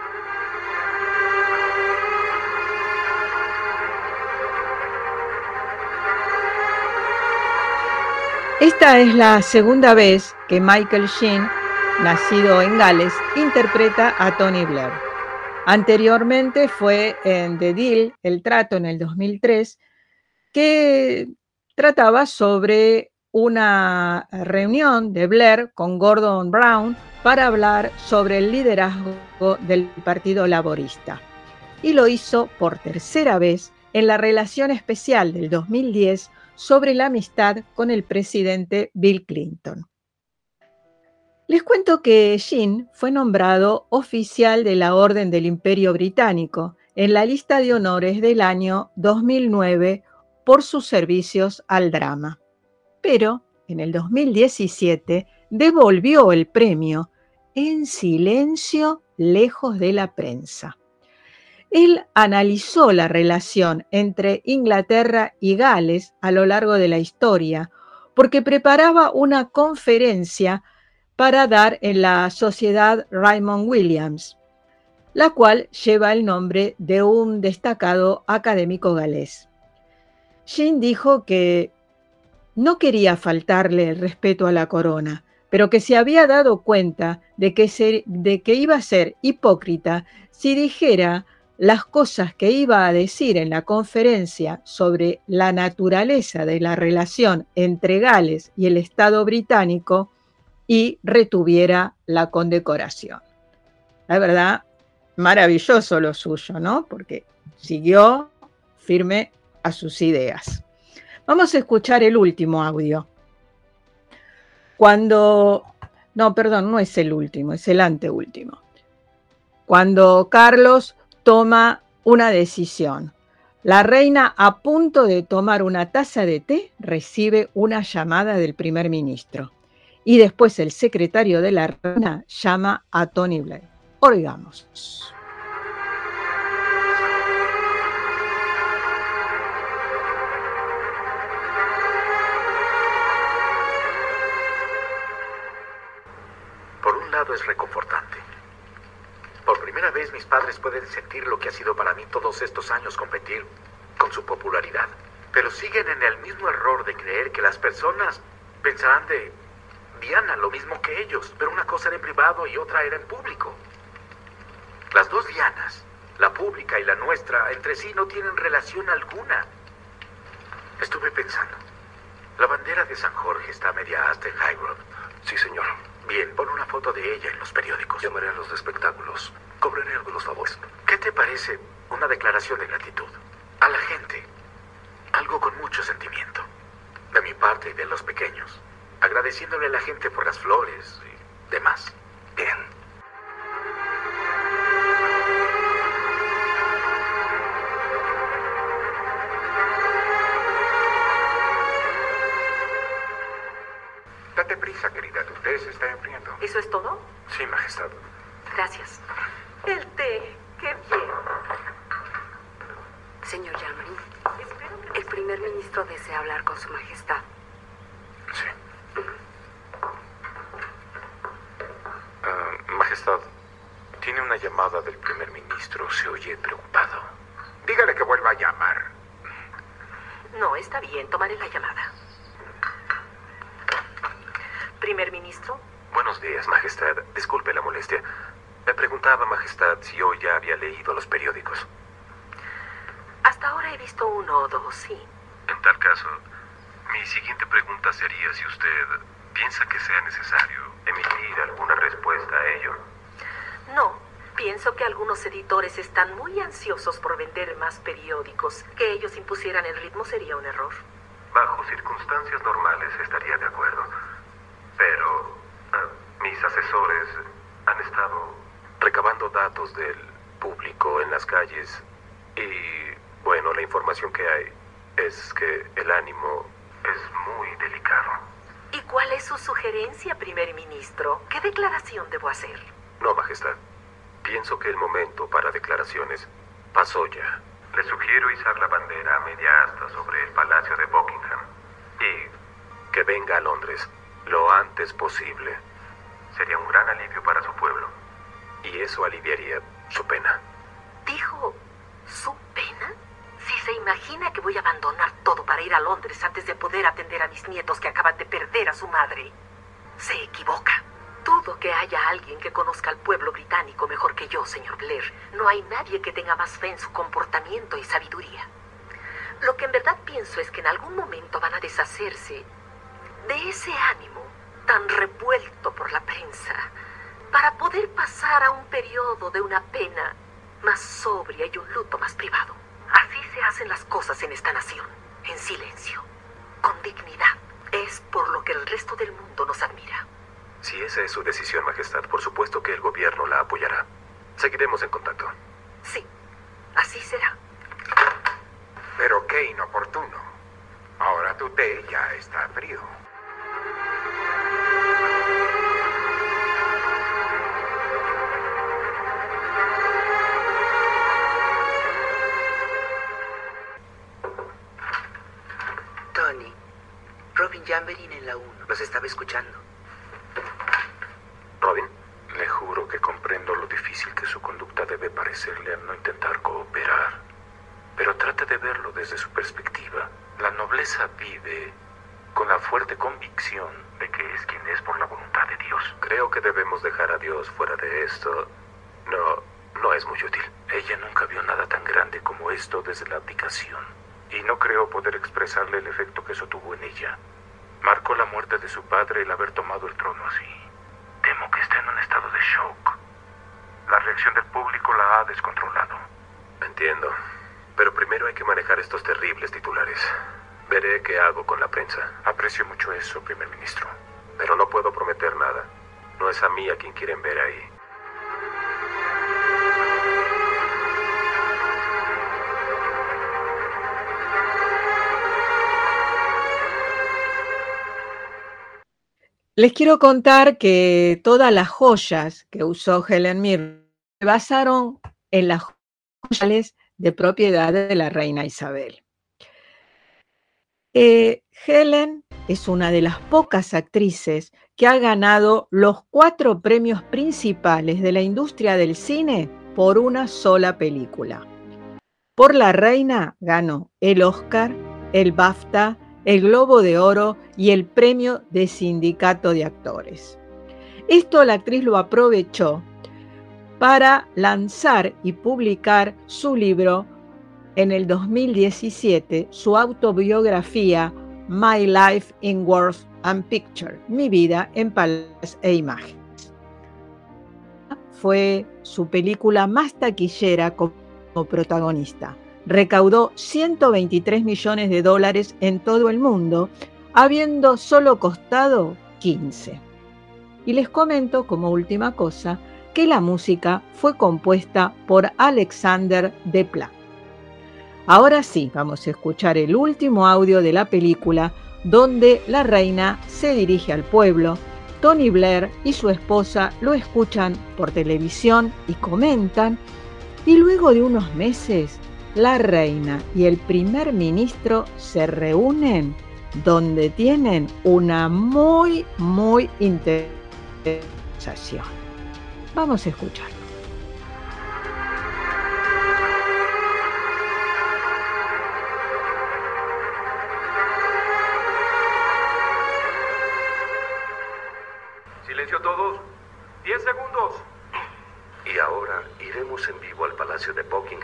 Esta es la segunda vez que Michael Sheen, nacido en Gales, interpreta a Tony Blair. Anteriormente fue en The Deal, El Trato, en el dos mil tres, que trataba sobre una reunión de Blair con Gordon Brown para hablar sobre el liderazgo del Partido Laborista. Y lo hizo por tercera vez en la relación especial del dos mil diez sobre la amistad con el presidente Bill Clinton. Les cuento que Sheen fue nombrado oficial de la Orden del Imperio Británico en la lista de honores del año dos mil nueve por sus servicios al drama. Pero en el dos mil diecisiete devolvió el premio en silencio, lejos de la prensa. Él analizó la relación entre Inglaterra y Gales a lo largo de la historia, porque preparaba una conferencia para dar en la Sociedad Raymond Williams, la cual lleva el nombre de un destacado académico galés. Sheen dijo que no quería faltarle el respeto a la corona, pero que se había dado cuenta de que, se, de que iba a ser hipócrita si dijera las cosas que iba a decir en la conferencia sobre la naturaleza de la relación entre Gales y el Estado británico y retuviera la condecoración. La verdad, maravilloso lo suyo, ¿no? Porque siguió firme a sus ideas. Vamos a escuchar el último audio. Cuando, no, perdón, no es el último, es el anteúltimo. Cuando Carlos toma una decisión. La reina, a punto de tomar una taza de té, recibe una llamada del primer ministro. Y después el secretario de la reina llama a Tony Blair. Oigamos. Por un lado es reconfortante. Por primera vez mis padres pueden sentir lo que ha sido para mí todos estos años competir con su popularidad. Pero siguen en el mismo error de creer que las personas pensarán de Diana lo mismo que ellos, pero una cosa era en privado y otra era en público. Las dos Dianas, la pública y la nuestra, entre sí no tienen relación alguna. Estuve pensando. La bandera de San Jorge está media asta en Highgrove. Sí, señor. Bien, pon una foto de ella en los periódicos. Llamaré a los de espectáculos. Cobraré algunos favores. ¿Qué te parece una declaración de gratitud a la gente? Algo con mucho sentimiento. De mi parte y de los pequeños. Agradeciéndole a la gente por las flores y demás. Bien. Date prisa, querida. Tu té se está enfriando. ¿Eso es todo? Sí, Majestad. Gracias. El té. ¡Qué bien! Señor Yamari, el primer ministro desea hablar con su majestad. Sí. Uh, majestad, tiene una llamada del primer ministro. Se oye preocupado. Dígale que vuelva a llamar. No, está bien. Tomaré la llamada. Primer ministro. Buenos días, Majestad. Disculpe la molestia. Me preguntaba, Majestad, si hoy ya había leído los periódicos. Hasta ahora he visto uno o dos, sí. En tal caso, mi siguiente pregunta sería si usted piensa que sea necesario emitir alguna respuesta a ello. No, pienso que algunos editores están muy ansiosos por vender más periódicos. Que ellos impusieran el ritmo sería un error. Bajo circunstancias normales estaría de acuerdo. Pero uh, mis asesores han estado recabando datos del público en las calles y, bueno, la información que hay es que el ánimo es muy delicado. ¿Y cuál es su sugerencia, primer ministro? ¿Qué declaración debo hacer? No, Majestad. Pienso que el momento para declaraciones pasó ya. Le sugiero izar la bandera a media asta sobre el Palacio de Buckingham y que venga a Londres lo antes posible. Sería un gran alivio para su pueblo y eso aliviaría su pena. ¿Dijo su pena? Si se imagina que voy a abandonar todo para ir a Londres antes de poder atender a mis nietos que acaban de perder a su madre, se equivoca. Dudo que haya alguien que conozca al pueblo británico mejor que yo, señor Blair. No hay nadie que tenga más fe en su comportamiento y sabiduría. Lo que en verdad pienso es que en algún momento van a deshacerse de ese ánimo tan revuelto por la prensa para poder pasar a un periodo de una pena más sobria y un luto más privado. Así se hacen las cosas en esta nación, en silencio, con dignidad. Es por lo que el resto del mundo nos admira. Si esa es su decisión, Majestad, por supuesto que el gobierno la apoyará. Seguiremos en contacto. Sí, así será. Pero qué inoportuno. Ahora tu té ya está frío. Tony, Robin Jamberin en la uno. Los estaba escuchando. Robin, le juro que comprendo lo difícil que su conducta debe parecerle al no intentar cooperar. Pero trate de verlo desde su perspectiva. La nobleza vive con la fuerte convicción de que es quien es por la voluntad de Dios. Creo que debemos dejar a Dios fuera de esto. No, no es muy útil. Ella nunca vio nada tan grande como esto desde la abdicación. Y no creo poder expresarle el efecto que eso tuvo en ella. Marcó la muerte de su padre el haber tomado el trono así. Temo que está en un estado de shock. La reacción del público la ha descontrolado. Entiendo. Pero primero hay que manejar estos terribles titulares. Veré qué hago con la prensa. Aprecio mucho eso, primer ministro. Pero no puedo prometer nada. No es a mí a quien quieren ver ahí. Les quiero contar que todas las joyas que usó Helen Mirren se basaron en las joyas de propiedad de la reina Isabel. Eh, Helen es una de las pocas actrices que ha ganado los cuatro premios principales de la industria del cine por una sola película. Por La Reina ganó el Oscar, el BAFTA, el Globo de Oro y el Premio de Sindicato de Actores. Esto la actriz lo aprovechó para lanzar y publicar su libro en el dos mil diecisiete, su autobiografía My Life in Words and Picture, Mi vida en palabras e imágenes. Fue su película más taquillera como protagonista. Recaudó ciento veintitrés millones de dólares en todo el mundo, habiendo solo costado quince. Y les comento como última cosa que la música fue compuesta por Alexander Desplat. Ahora sí, vamos a escuchar el último audio de la película donde la reina se dirige al pueblo. Tony Blair y su esposa lo escuchan por televisión y comentan, y luego de unos meses la reina y el primer ministro se reúnen donde tienen una muy, muy intensa conversación. Vamos a escucharlo. Silencio todos. Diez segundos. Y ahora iremos en vivo al Palacio de Buckingham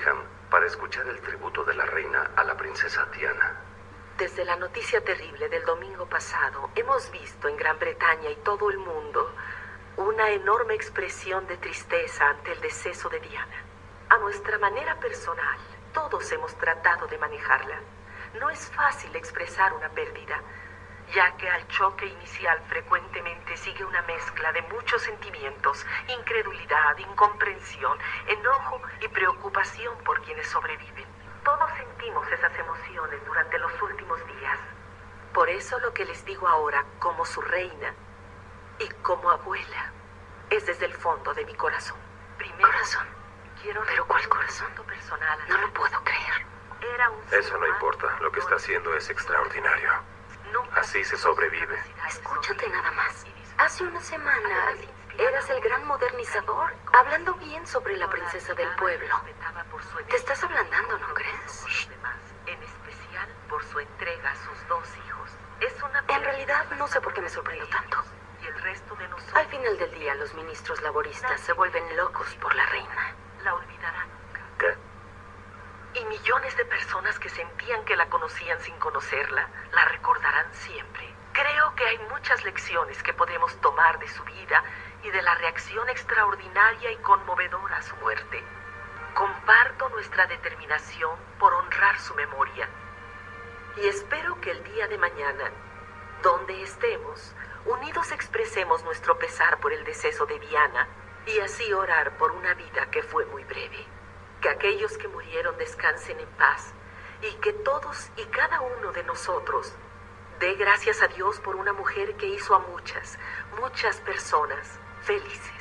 para escuchar el tributo de la reina a la princesa Diana. Desde la noticia terrible del domingo pasado, hemos visto en Gran Bretaña y todo el mundo una enorme expresión de tristeza ante el deceso de Diana. A nuestra manera personal, todos hemos tratado de manejarla. No es fácil expresar una pérdida, ya que al choque inicial frecuentemente sigue una mezcla de muchos sentimientos: incredulidad, incomprensión, enojo y preocupación por quienes sobreviven. Todos sentimos esas emociones durante los últimos días. Por eso lo que les digo ahora, como su reina y como abuela, es desde el fondo de mi corazón. Primero, corazón. Quiero ¿Pero cuál corazón? Personal. No lo puedo creer. Era un Eso no importa. Lo que está haciendo es extraordinario. Así se sobrevive. Escúchate nada más. Hace una semana eras el gran modernizador, hablando bien sobre la princesa del pueblo. Te estás ablandando, ¿no crees? En especial por su entrega a sus dos hijos. Es una En realidad no sé por qué me sorprendo tanto. Y el resto de nosotros. Al final del día, los ministros laboristas se vuelven locos por la reina. La olvidarán nunca. ¿Qué? Y millones de personas que sentían que la conocían sin conocerla, la recordarán siempre. Creo que hay muchas lecciones que podemos tomar de su vida y de la reacción extraordinaria y conmovedora a su muerte. Comparto nuestra determinación por honrar su memoria. Y espero que el día de mañana, donde estemos, unidos expresemos nuestro pesar por el deceso de Diana y así orar por una vida que fue muy breve. Que aquellos que murieron descansen en paz y que todos y cada uno de nosotros dé gracias a Dios por una mujer que hizo a muchas, muchas personas felices.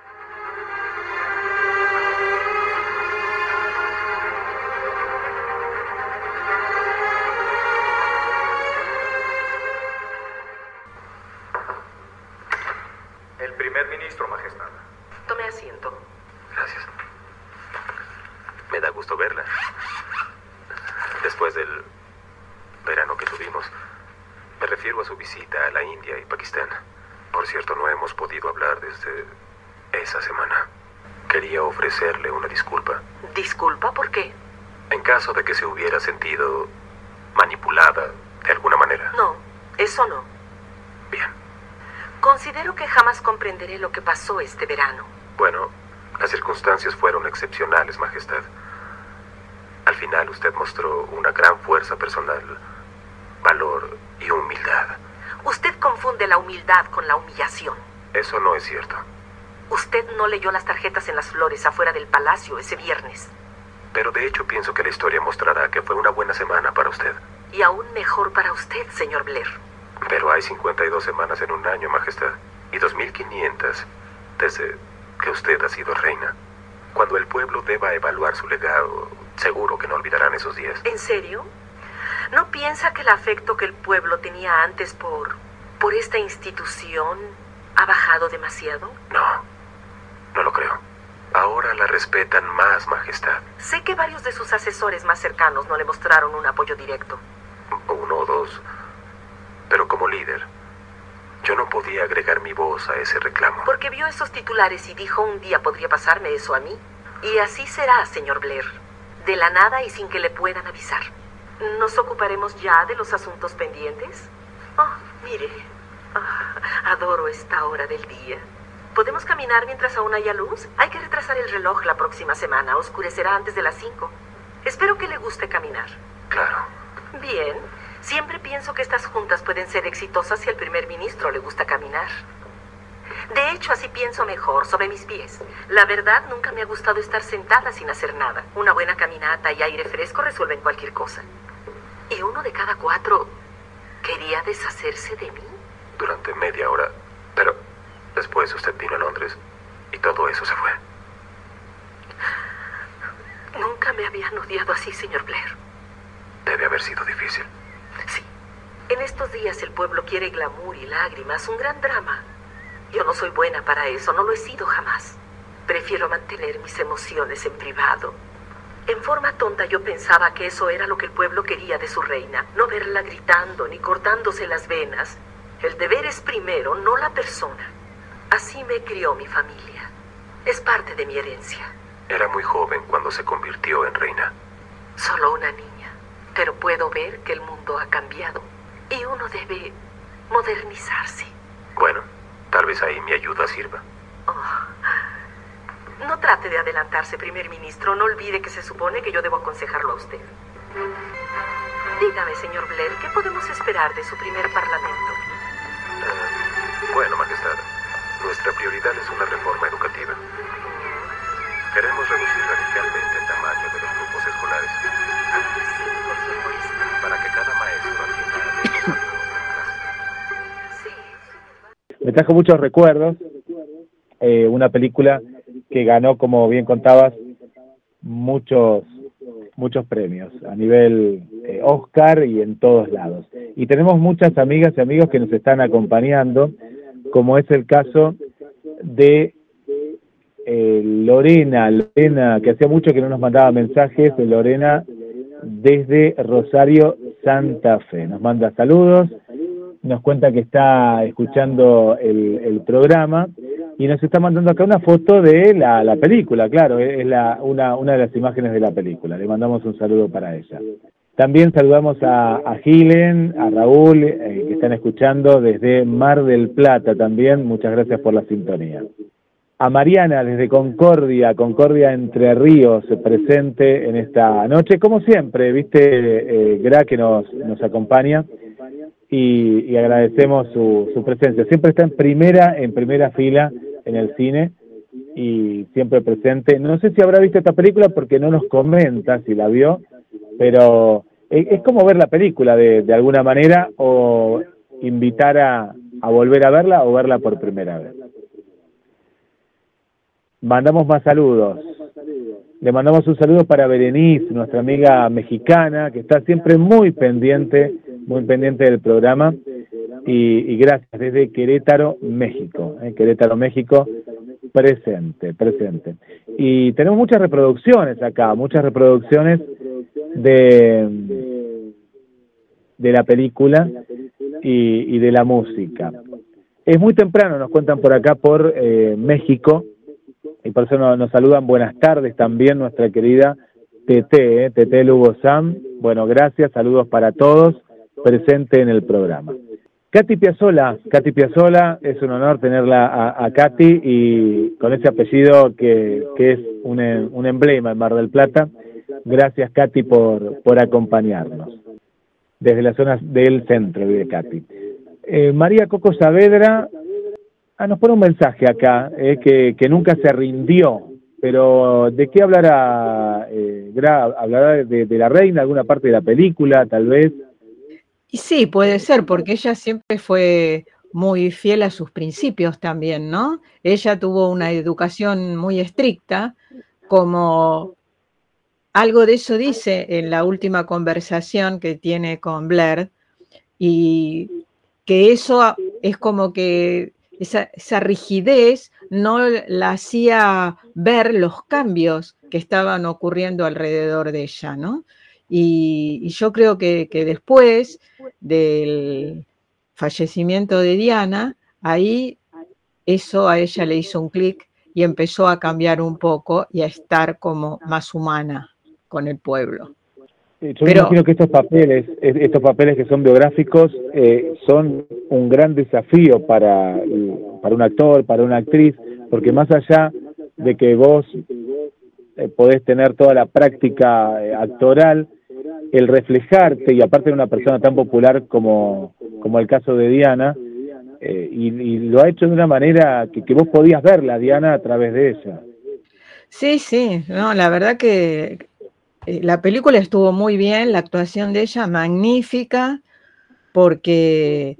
El primer ministro, Majestad. Tome asiento. Gracias. Me da gusto verla. Después del verano que tuvimos, me refiero a su visita a la India y Pakistán. Por cierto, no hemos podido hablar desde esa semana. Quería ofrecerle una disculpa. ¿Disculpa? ¿Por qué? En caso de que se hubiera sentido manipulada de alguna manera. No, eso no. Bien. Considero que jamás comprenderé lo que pasó este verano. Bueno, las circunstancias fueron excepcionales, Majestad. Al final usted mostró una gran fuerza personal, valor y humildad. Usted confunde la humildad con la humillación. Eso no es cierto. Usted no leyó las tarjetas en las flores afuera del palacio ese viernes. Pero de hecho pienso que la historia mostrará que fue una buena semana para usted. Y aún mejor para usted, señor Blair. Pero hay cincuenta y dos semanas en un año, Majestad. Y dos mil quinientas desde que usted ha sido reina. Cuando el pueblo deba evaluar su legado, seguro que no olvidarán esos días. ¿En serio? ¿No piensa que el afecto que el pueblo tenía antes por, por esta institución ha bajado demasiado? No, no lo creo. Ahora la respetan más, Majestad. Sé que varios de sus asesores más cercanos no le mostraron un apoyo directo. Uno o dos. Pero como líder, yo no podía agregar mi voz a ese reclamo. Porque vio esos titulares y dijo: un día podría pasarme eso a mí. Y así será, señor Blair. De la nada y sin que le puedan avisar. ¿Nos ocuparemos ya de los asuntos pendientes? Oh, mire. Oh, adoro esta hora del día. ¿Podemos caminar mientras aún haya luz? Hay que retrasar el reloj la próxima semana. Oscurecerá antes de las cinco. Espero que le guste caminar. Claro. Bien. Siempre pienso que estas juntas pueden ser exitosas si al primer ministro le gusta caminar. De hecho, así pienso mejor, sobre mis pies. La verdad, nunca me ha gustado estar sentada sin hacer nada. Una buena caminata y aire fresco resuelven cualquier cosa. Y uno de cada cuatro quería deshacerse de mí. Durante media hora. Pero después usted vino a Londres y todo eso se fue. Nunca me habían odiado así, señor Blair. Debe haber sido difícil. Sí. En estos días el pueblo quiere glamour y lágrimas, un gran drama. Yo no soy buena para eso, no lo he sido jamás. Prefiero mantener mis emociones en privado. En forma tonta yo pensaba que eso era lo que el pueblo quería de su reina. No verla gritando ni cortándose las venas. El deber es primero, no la persona. Así me crió mi familia. Es parte de mi herencia. Era muy joven cuando se convirtió en reina. Solo una niña, pero puedo ver que el mundo ha cambiado y uno debe modernizarse. Bueno, tal vez ahí mi ayuda sirva. Oh. No trate de adelantarse, primer ministro. No olvide que se supone que yo debo aconsejarlo a usted. Dígame, señor Blair, ¿qué podemos esperar de su primer parlamento? Uh, bueno, Majestad, nuestra prioridad es una reforma educativa. Queremos reducir radicalmente el tamaño de los grupos escolares. Sí, por supuesto. Para que cada maestro atienda a los alumnos en clase. Sí. Me trajo muchos recuerdos. Eh, una película que ganó, como bien contabas, muchos muchos premios a nivel eh, Oscar y en todos lados. Y tenemos muchas amigas y amigos que nos están acompañando, como es el caso de eh, Lorena, Lorena, que hacía mucho que no nos mandaba mensajes, de Lorena desde Rosario, Santa Fe. Nos manda saludos, nos cuenta que está escuchando el, el programa y nos está mandando acá una foto de la, la película, claro, es la, una, una de las imágenes de la película. Le mandamos un saludo para ella. También saludamos a, a Gilen, a Raúl, eh, que están escuchando desde Mar del Plata también. Muchas gracias por la sintonía. A Mariana desde Concordia, Concordia Entre Ríos, presente en esta noche, como siempre, viste, eh, Gra, que nos, nos acompaña. Y, y agradecemos su, su presencia. Siempre está en primera, en primera fila en el cine y siempre presente. No sé si habrá visto esta película porque no nos comenta si la vio, pero es, es como ver la película de, de alguna manera o invitar a, a volver a verla o verla por primera vez. Mandamos más saludos. Le mandamos un saludo para Berenice, nuestra amiga mexicana, que está siempre muy pendiente, muy pendiente del programa. Y, y gracias, desde Querétaro, México. ¿eh? Querétaro, México, presente, presente. Y tenemos muchas reproducciones acá, muchas reproducciones de, de la película y, y de la música. Es muy temprano, nos cuentan por acá, por eh, México. Y por eso nos, nos saludan buenas tardes también nuestra querida Tete, ¿eh? Tete Lugo Sam. Bueno, gracias, saludos para todos, presente en el programa. Katy Piazzolla, Katy Piazzolla, es un honor tenerla a, a Katy y con ese apellido que, que es un, un emblema en Mar del Plata. Gracias, Katy, por, por acompañarnos desde las zonas del centro, vive Katy. Eh, María Coco Saavedra, Ah, nos pone un mensaje acá, eh, que, que nunca se rindió, pero ¿de qué hablará? Eh, Gra, ¿Hablará de, de la reina, alguna parte de la película, tal vez? Y sí, puede ser, porque ella siempre fue muy fiel a sus principios también, ¿no? Ella tuvo una educación muy estricta, como algo de eso dice en la última conversación que tiene con Blair, y que eso es como que Esa, esa rigidez no la hacía ver los cambios que estaban ocurriendo alrededor de ella, ¿no? Y, y yo creo que, que después del fallecimiento de Diana, ahí eso a ella le hizo un clic y empezó a cambiar un poco y a estar como más humana con el pueblo. Yo Pero, me imagino que estos papeles, estos papeles que son biográficos, eh, son un gran desafío para, para un actor, para una actriz, porque más allá de que vos eh, podés tener toda la práctica eh, actoral, el reflejarte, y aparte de una persona tan popular como, como el caso de Diana, eh, y, y lo ha hecho de una manera que, que vos podías verla, Diana, a través de ella. Sí, sí, no, la verdad que la película estuvo muy bien, la actuación de ella magnífica, porque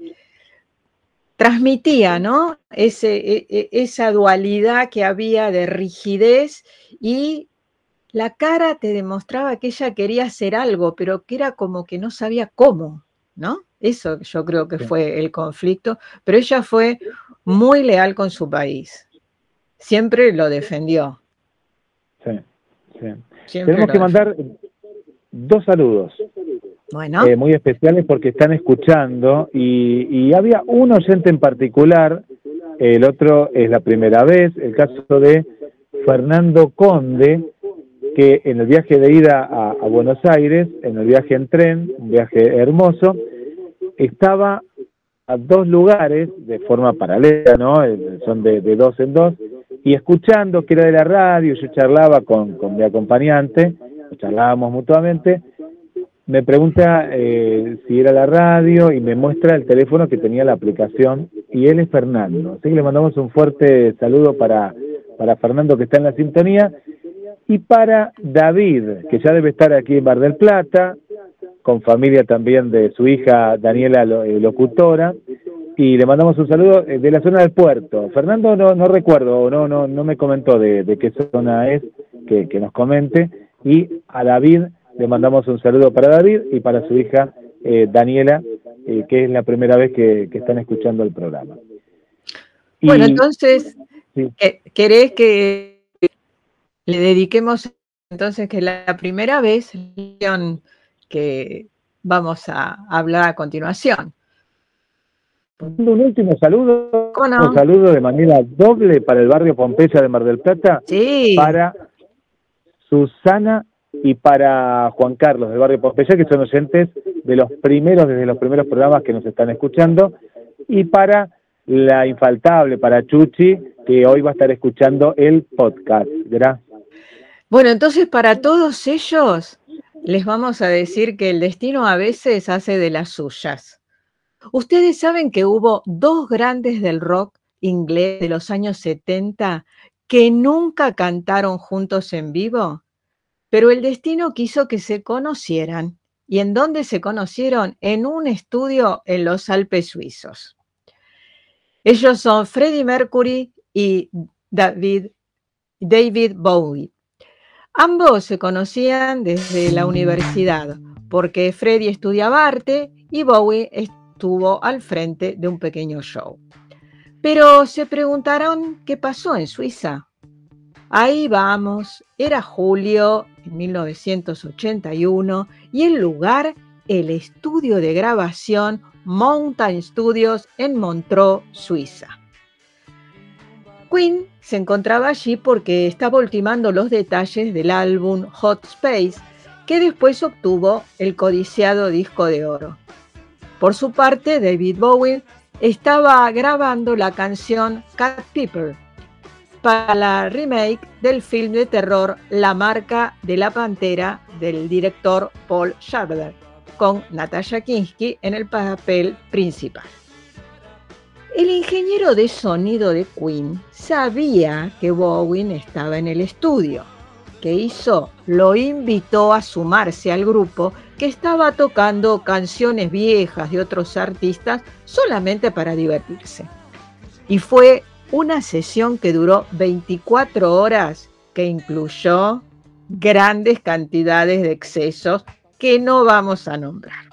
transmitía, ¿no? Ese, esa dualidad que había de rigidez y la cara te demostraba que ella quería hacer algo, pero que era como que no sabía cómo, ¿no? Eso yo creo que fue el conflicto, pero ella fue muy leal con su país, siempre lo defendió. Sí, sí. Siempre Tenemos que mandar dos saludos bueno. eh, muy especiales porque están escuchando y, y había un oyente en particular, el otro es la primera vez, el caso de Fernando Conde, que en el viaje de ida a, a Buenos Aires, en el viaje en tren, un viaje hermoso, estaba a dos lugares de forma paralela, ¿no? Son de, de dos en dos, y escuchando que era de la radio, yo charlaba con, con mi acompañante, charlábamos mutuamente, me pregunta eh, si era la radio y me muestra el teléfono que tenía la aplicación, y él es Fernando, así que le mandamos un fuerte saludo para, para Fernando, que está en la sintonía, y para David, que ya debe estar aquí en Mar del Plata, con familia también de su hija Daniela, locutora, y le mandamos un saludo de la zona del puerto. Fernando no no recuerdo, no no no me comentó de, de qué zona es, que, que nos comente, y a David le mandamos un saludo para David y para su hija eh, Daniela, eh, que es la primera vez que, que están escuchando el programa. Y, bueno, entonces, sí. ¿querés que le dediquemos entonces que la primera vez que vamos a hablar a continuación? Un último saludo, no? un saludo de manera doble para el barrio Pompeya de Mar del Plata, sí. Para Susana y para Juan Carlos del barrio Pompeya, que son oyentes de los primeros, desde los primeros programas que nos están escuchando, y para la infaltable, para Chuchi, que hoy va a estar escuchando el podcast. Gracias. Bueno, entonces para todos ellos les vamos a decir que el destino a veces hace de las suyas. Ustedes saben que hubo dos grandes del rock inglés de los años setenta que nunca cantaron juntos en vivo, pero el destino quiso que se conocieran. ¿Y en dónde se conocieron? En un estudio en los Alpes suizos. Ellos son Freddie Mercury y David, David Bowie. Ambos se conocían desde la universidad, porque Freddie estudiaba arte y Bowie estuvo al frente de un pequeño show. Pero se preguntaron qué pasó en Suiza. Ahí vamos, era julio de mil novecientos ochenta y uno y el lugar, el estudio de grabación Mountain Studios en Montreux, Suiza. Queen se encontraba allí porque estaba ultimando los detalles del álbum Hot Space, que después obtuvo el codiciado disco de oro. Por su parte, David Bowie estaba grabando la canción Cat Pepper para la remake del film de terror La marca de la pantera del director Paul Schrader, con Natasha Kinski en el papel principal. El ingeniero de sonido de Queen sabía que Bowie estaba en el estudio. ¿Qué hizo? Lo invitó a sumarse al grupo que estaba tocando canciones viejas de otros artistas solamente para divertirse. Y fue una sesión que duró veinticuatro horas, que incluyó grandes cantidades de excesos que no vamos a nombrar.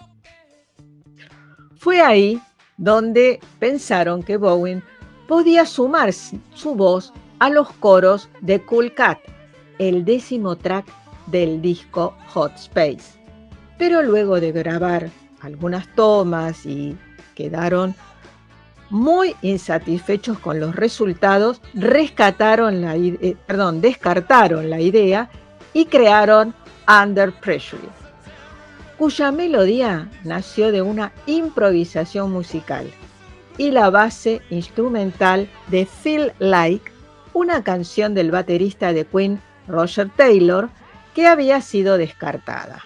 Fue ahí donde pensaron que Bowie podía sumar su voz a los coros de Cool Cat, el décimo track del disco Hot Space. Pero luego de grabar algunas tomas y quedaron muy insatisfechos con los resultados, rescataron la, eh, perdón, descartaron la idea y crearon Under Pressure, cuya melodía nació de una improvisación musical y la base instrumental de Feel Like, una canción del baterista de Queen, Roger Taylor, que había sido descartada.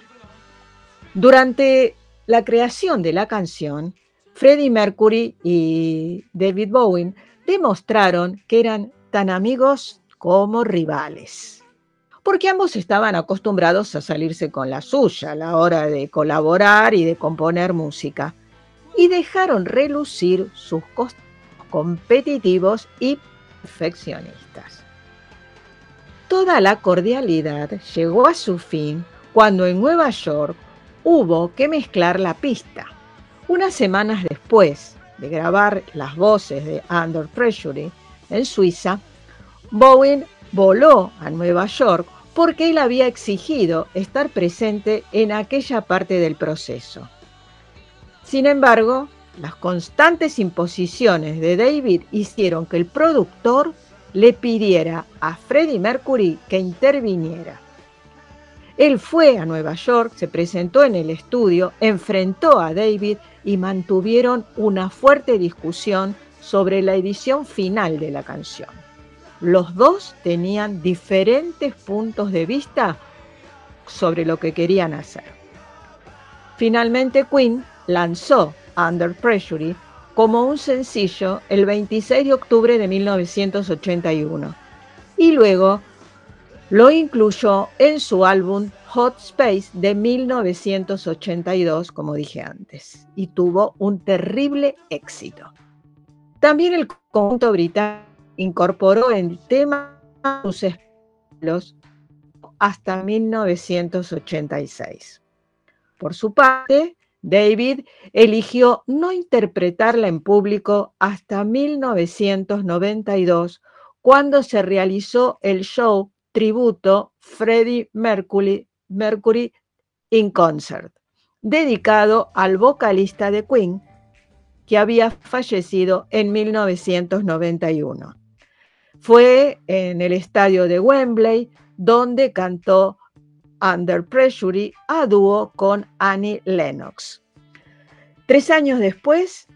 Durante la creación de la canción, Freddie Mercury y David Bowie demostraron que eran tan amigos como rivales, porque ambos estaban acostumbrados a salirse con la suya a la hora de colaborar y de componer música, y dejaron relucir sus costos competitivos y perfeccionistas. Toda la cordialidad llegó a su fin cuando en Nueva York hubo que mezclar la pista. Unas semanas después de grabar las voces de Under Pressure en Suiza, Bowie voló a Nueva York porque él había exigido estar presente en aquella parte del proceso. Sin embargo, las constantes imposiciones de David hicieron que el productor le pidiera a Freddie Mercury que interviniera. Él fue a Nueva York, se presentó en el estudio, enfrentó a David y mantuvieron una fuerte discusión sobre la edición final de la canción. Los dos tenían diferentes puntos de vista sobre lo que querían hacer. Finalmente Queen lanzó Under Pressure como un sencillo el veintiséis de octubre de mil novecientos ochenta y uno y luego lo incluyó en su álbum Hot Space de mil novecientos ochenta y dos, como dije antes, y tuvo un terrible éxito. También el conjunto británico incorporó el tema a sus espectáculos hasta mil novecientos ochenta y seis. Por su parte, David eligió no interpretarla en público hasta mil novecientos noventa y dos, cuando se realizó el show tributo Freddie Mercury, Mercury in Concert, dedicado al vocalista de Queen, que había fallecido en mil novecientos noventa y uno. Fue en el estadio de Wembley, donde cantó Under Pressure a dúo con Annie Lennox. Tres años después,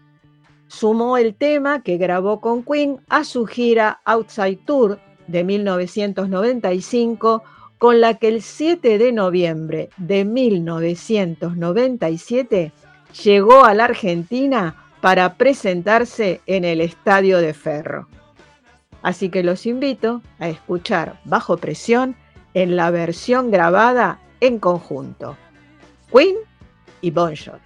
sumó el tema que grabó con Queen a su gira Outside Tour de mil novecientos noventa y cinco, con la que el siete de noviembre de mil novecientos noventa y siete llegó a la Argentina para presentarse en el Estadio de Ferro. Así que los invito a escuchar Bajo Presión en la versión grabada en conjunto. Queen y Bon Jovi.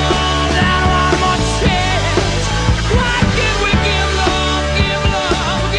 Give love, give love.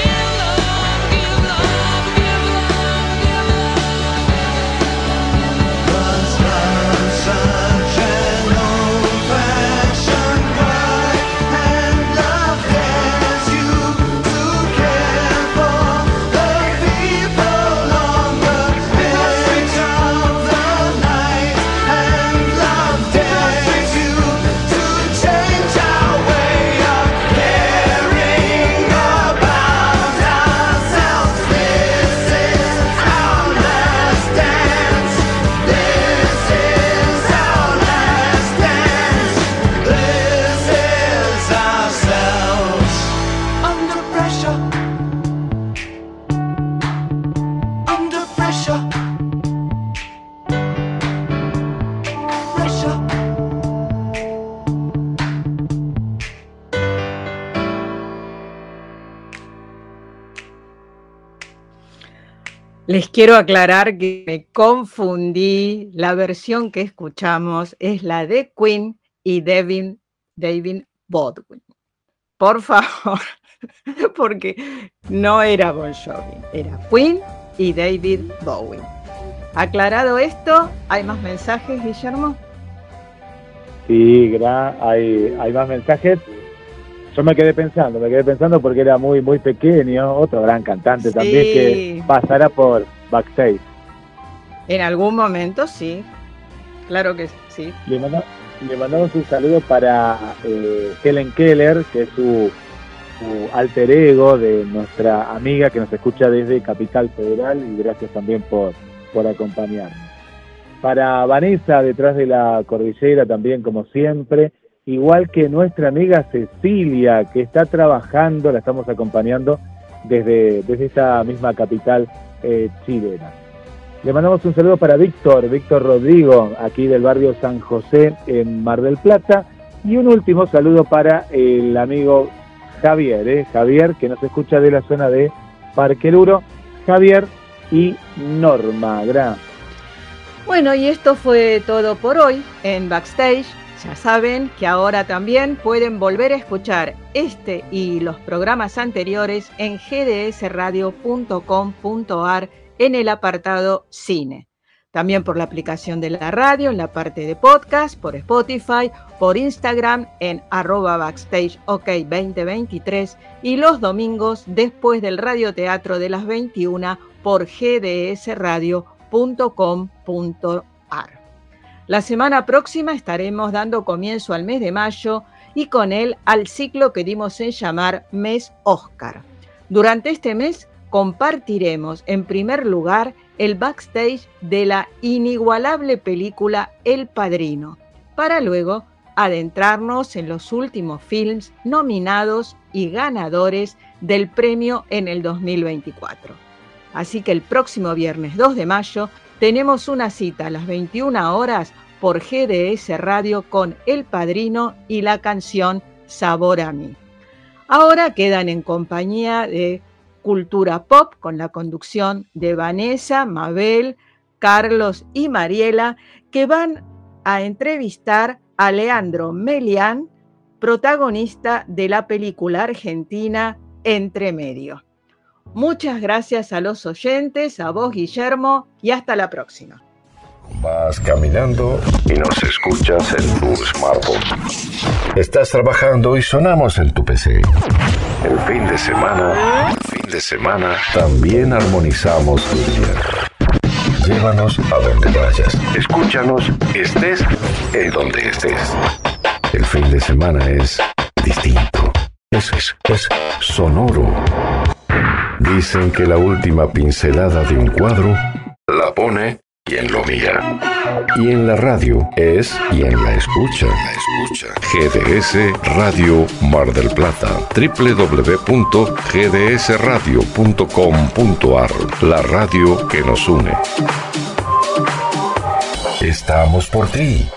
Les quiero aclarar que me confundí. La versión que escuchamos es la de Queen y David, David Bowie. Por favor, porque no era Bon Jovi, era Queen y David Bowie. Aclarado esto, ¿hay más mensajes, Guillermo? Sí, gra- hay, hay más mensajes. Yo me quedé pensando, me quedé pensando porque era muy muy pequeño, otro gran cantante Sí. también que pasará por Backstage. En algún momento, sí. Claro que sí. Le, manda- le mandamos un saludo para eh, Helen Keller, que es su, su alter ego de nuestra amiga que nos escucha desde Capital Federal, y gracias también por, por acompañarnos. Para Vanessa, detrás de la cordillera también, como siempre, igual que nuestra amiga Cecilia, que está trabajando, la estamos acompañando desde, desde esta misma capital eh, chilena. Le mandamos un saludo para Víctor, Víctor Rodrigo, aquí del barrio San José, en Mar del Plata. Y un último saludo para el amigo Javier, ¿eh? Javier, que nos escucha de la zona de Parque Luro. Javier y Norma, gran. Bueno, y esto fue todo por hoy en Backstage. Ya saben que ahora también pueden volver a escuchar este y los programas anteriores en g d s radio punto com punto a r en el apartado Cine. También por la aplicación de la radio, en la parte de podcast, por Spotify, por Instagram en arroba backstageok veinte veintitrés y los domingos después del radioteatro de las veintiuna por g d s radio punto com punto a r. La semana próxima estaremos dando comienzo al mes de mayo y con él al ciclo que dimos en llamar Mes Oscar. Durante este mes compartiremos en primer lugar el backstage de la inigualable película El Padrino, para luego adentrarnos en los últimos films nominados y ganadores del premio en el dos mil veinticuatro. Así que el próximo viernes dos de mayo tenemos una cita a las veintiuna horas por G D S Radio con El Padrino y la canción Sabor a mí. Ahora quedan en compañía de Cultura Pop con la conducción de Vanessa, Mabel, Carlos y Mariela, que van a entrevistar a Leandro Melián, protagonista de la película argentina Entre Medio. Muchas gracias a los oyentes, a vos, Guillermo, y hasta la próxima. Vas caminando y nos escuchas en tu smartphone. Estás trabajando y sonamos en tu P C. El fin de semana, fin de semana, también armonizamos tu día. Llévanos a donde vayas. Escúchanos, estés en donde estés. El fin de semana es distinto. Es, es, es sonoro. Dicen que la última pincelada de un cuadro la pone quien lo mira. Y en la radio es quien la escucha. La escucha. G D S Radio Mar del Plata. doble u doble u doble u punto g d s radio punto com punto a r. La radio que nos une. Estamos por ti.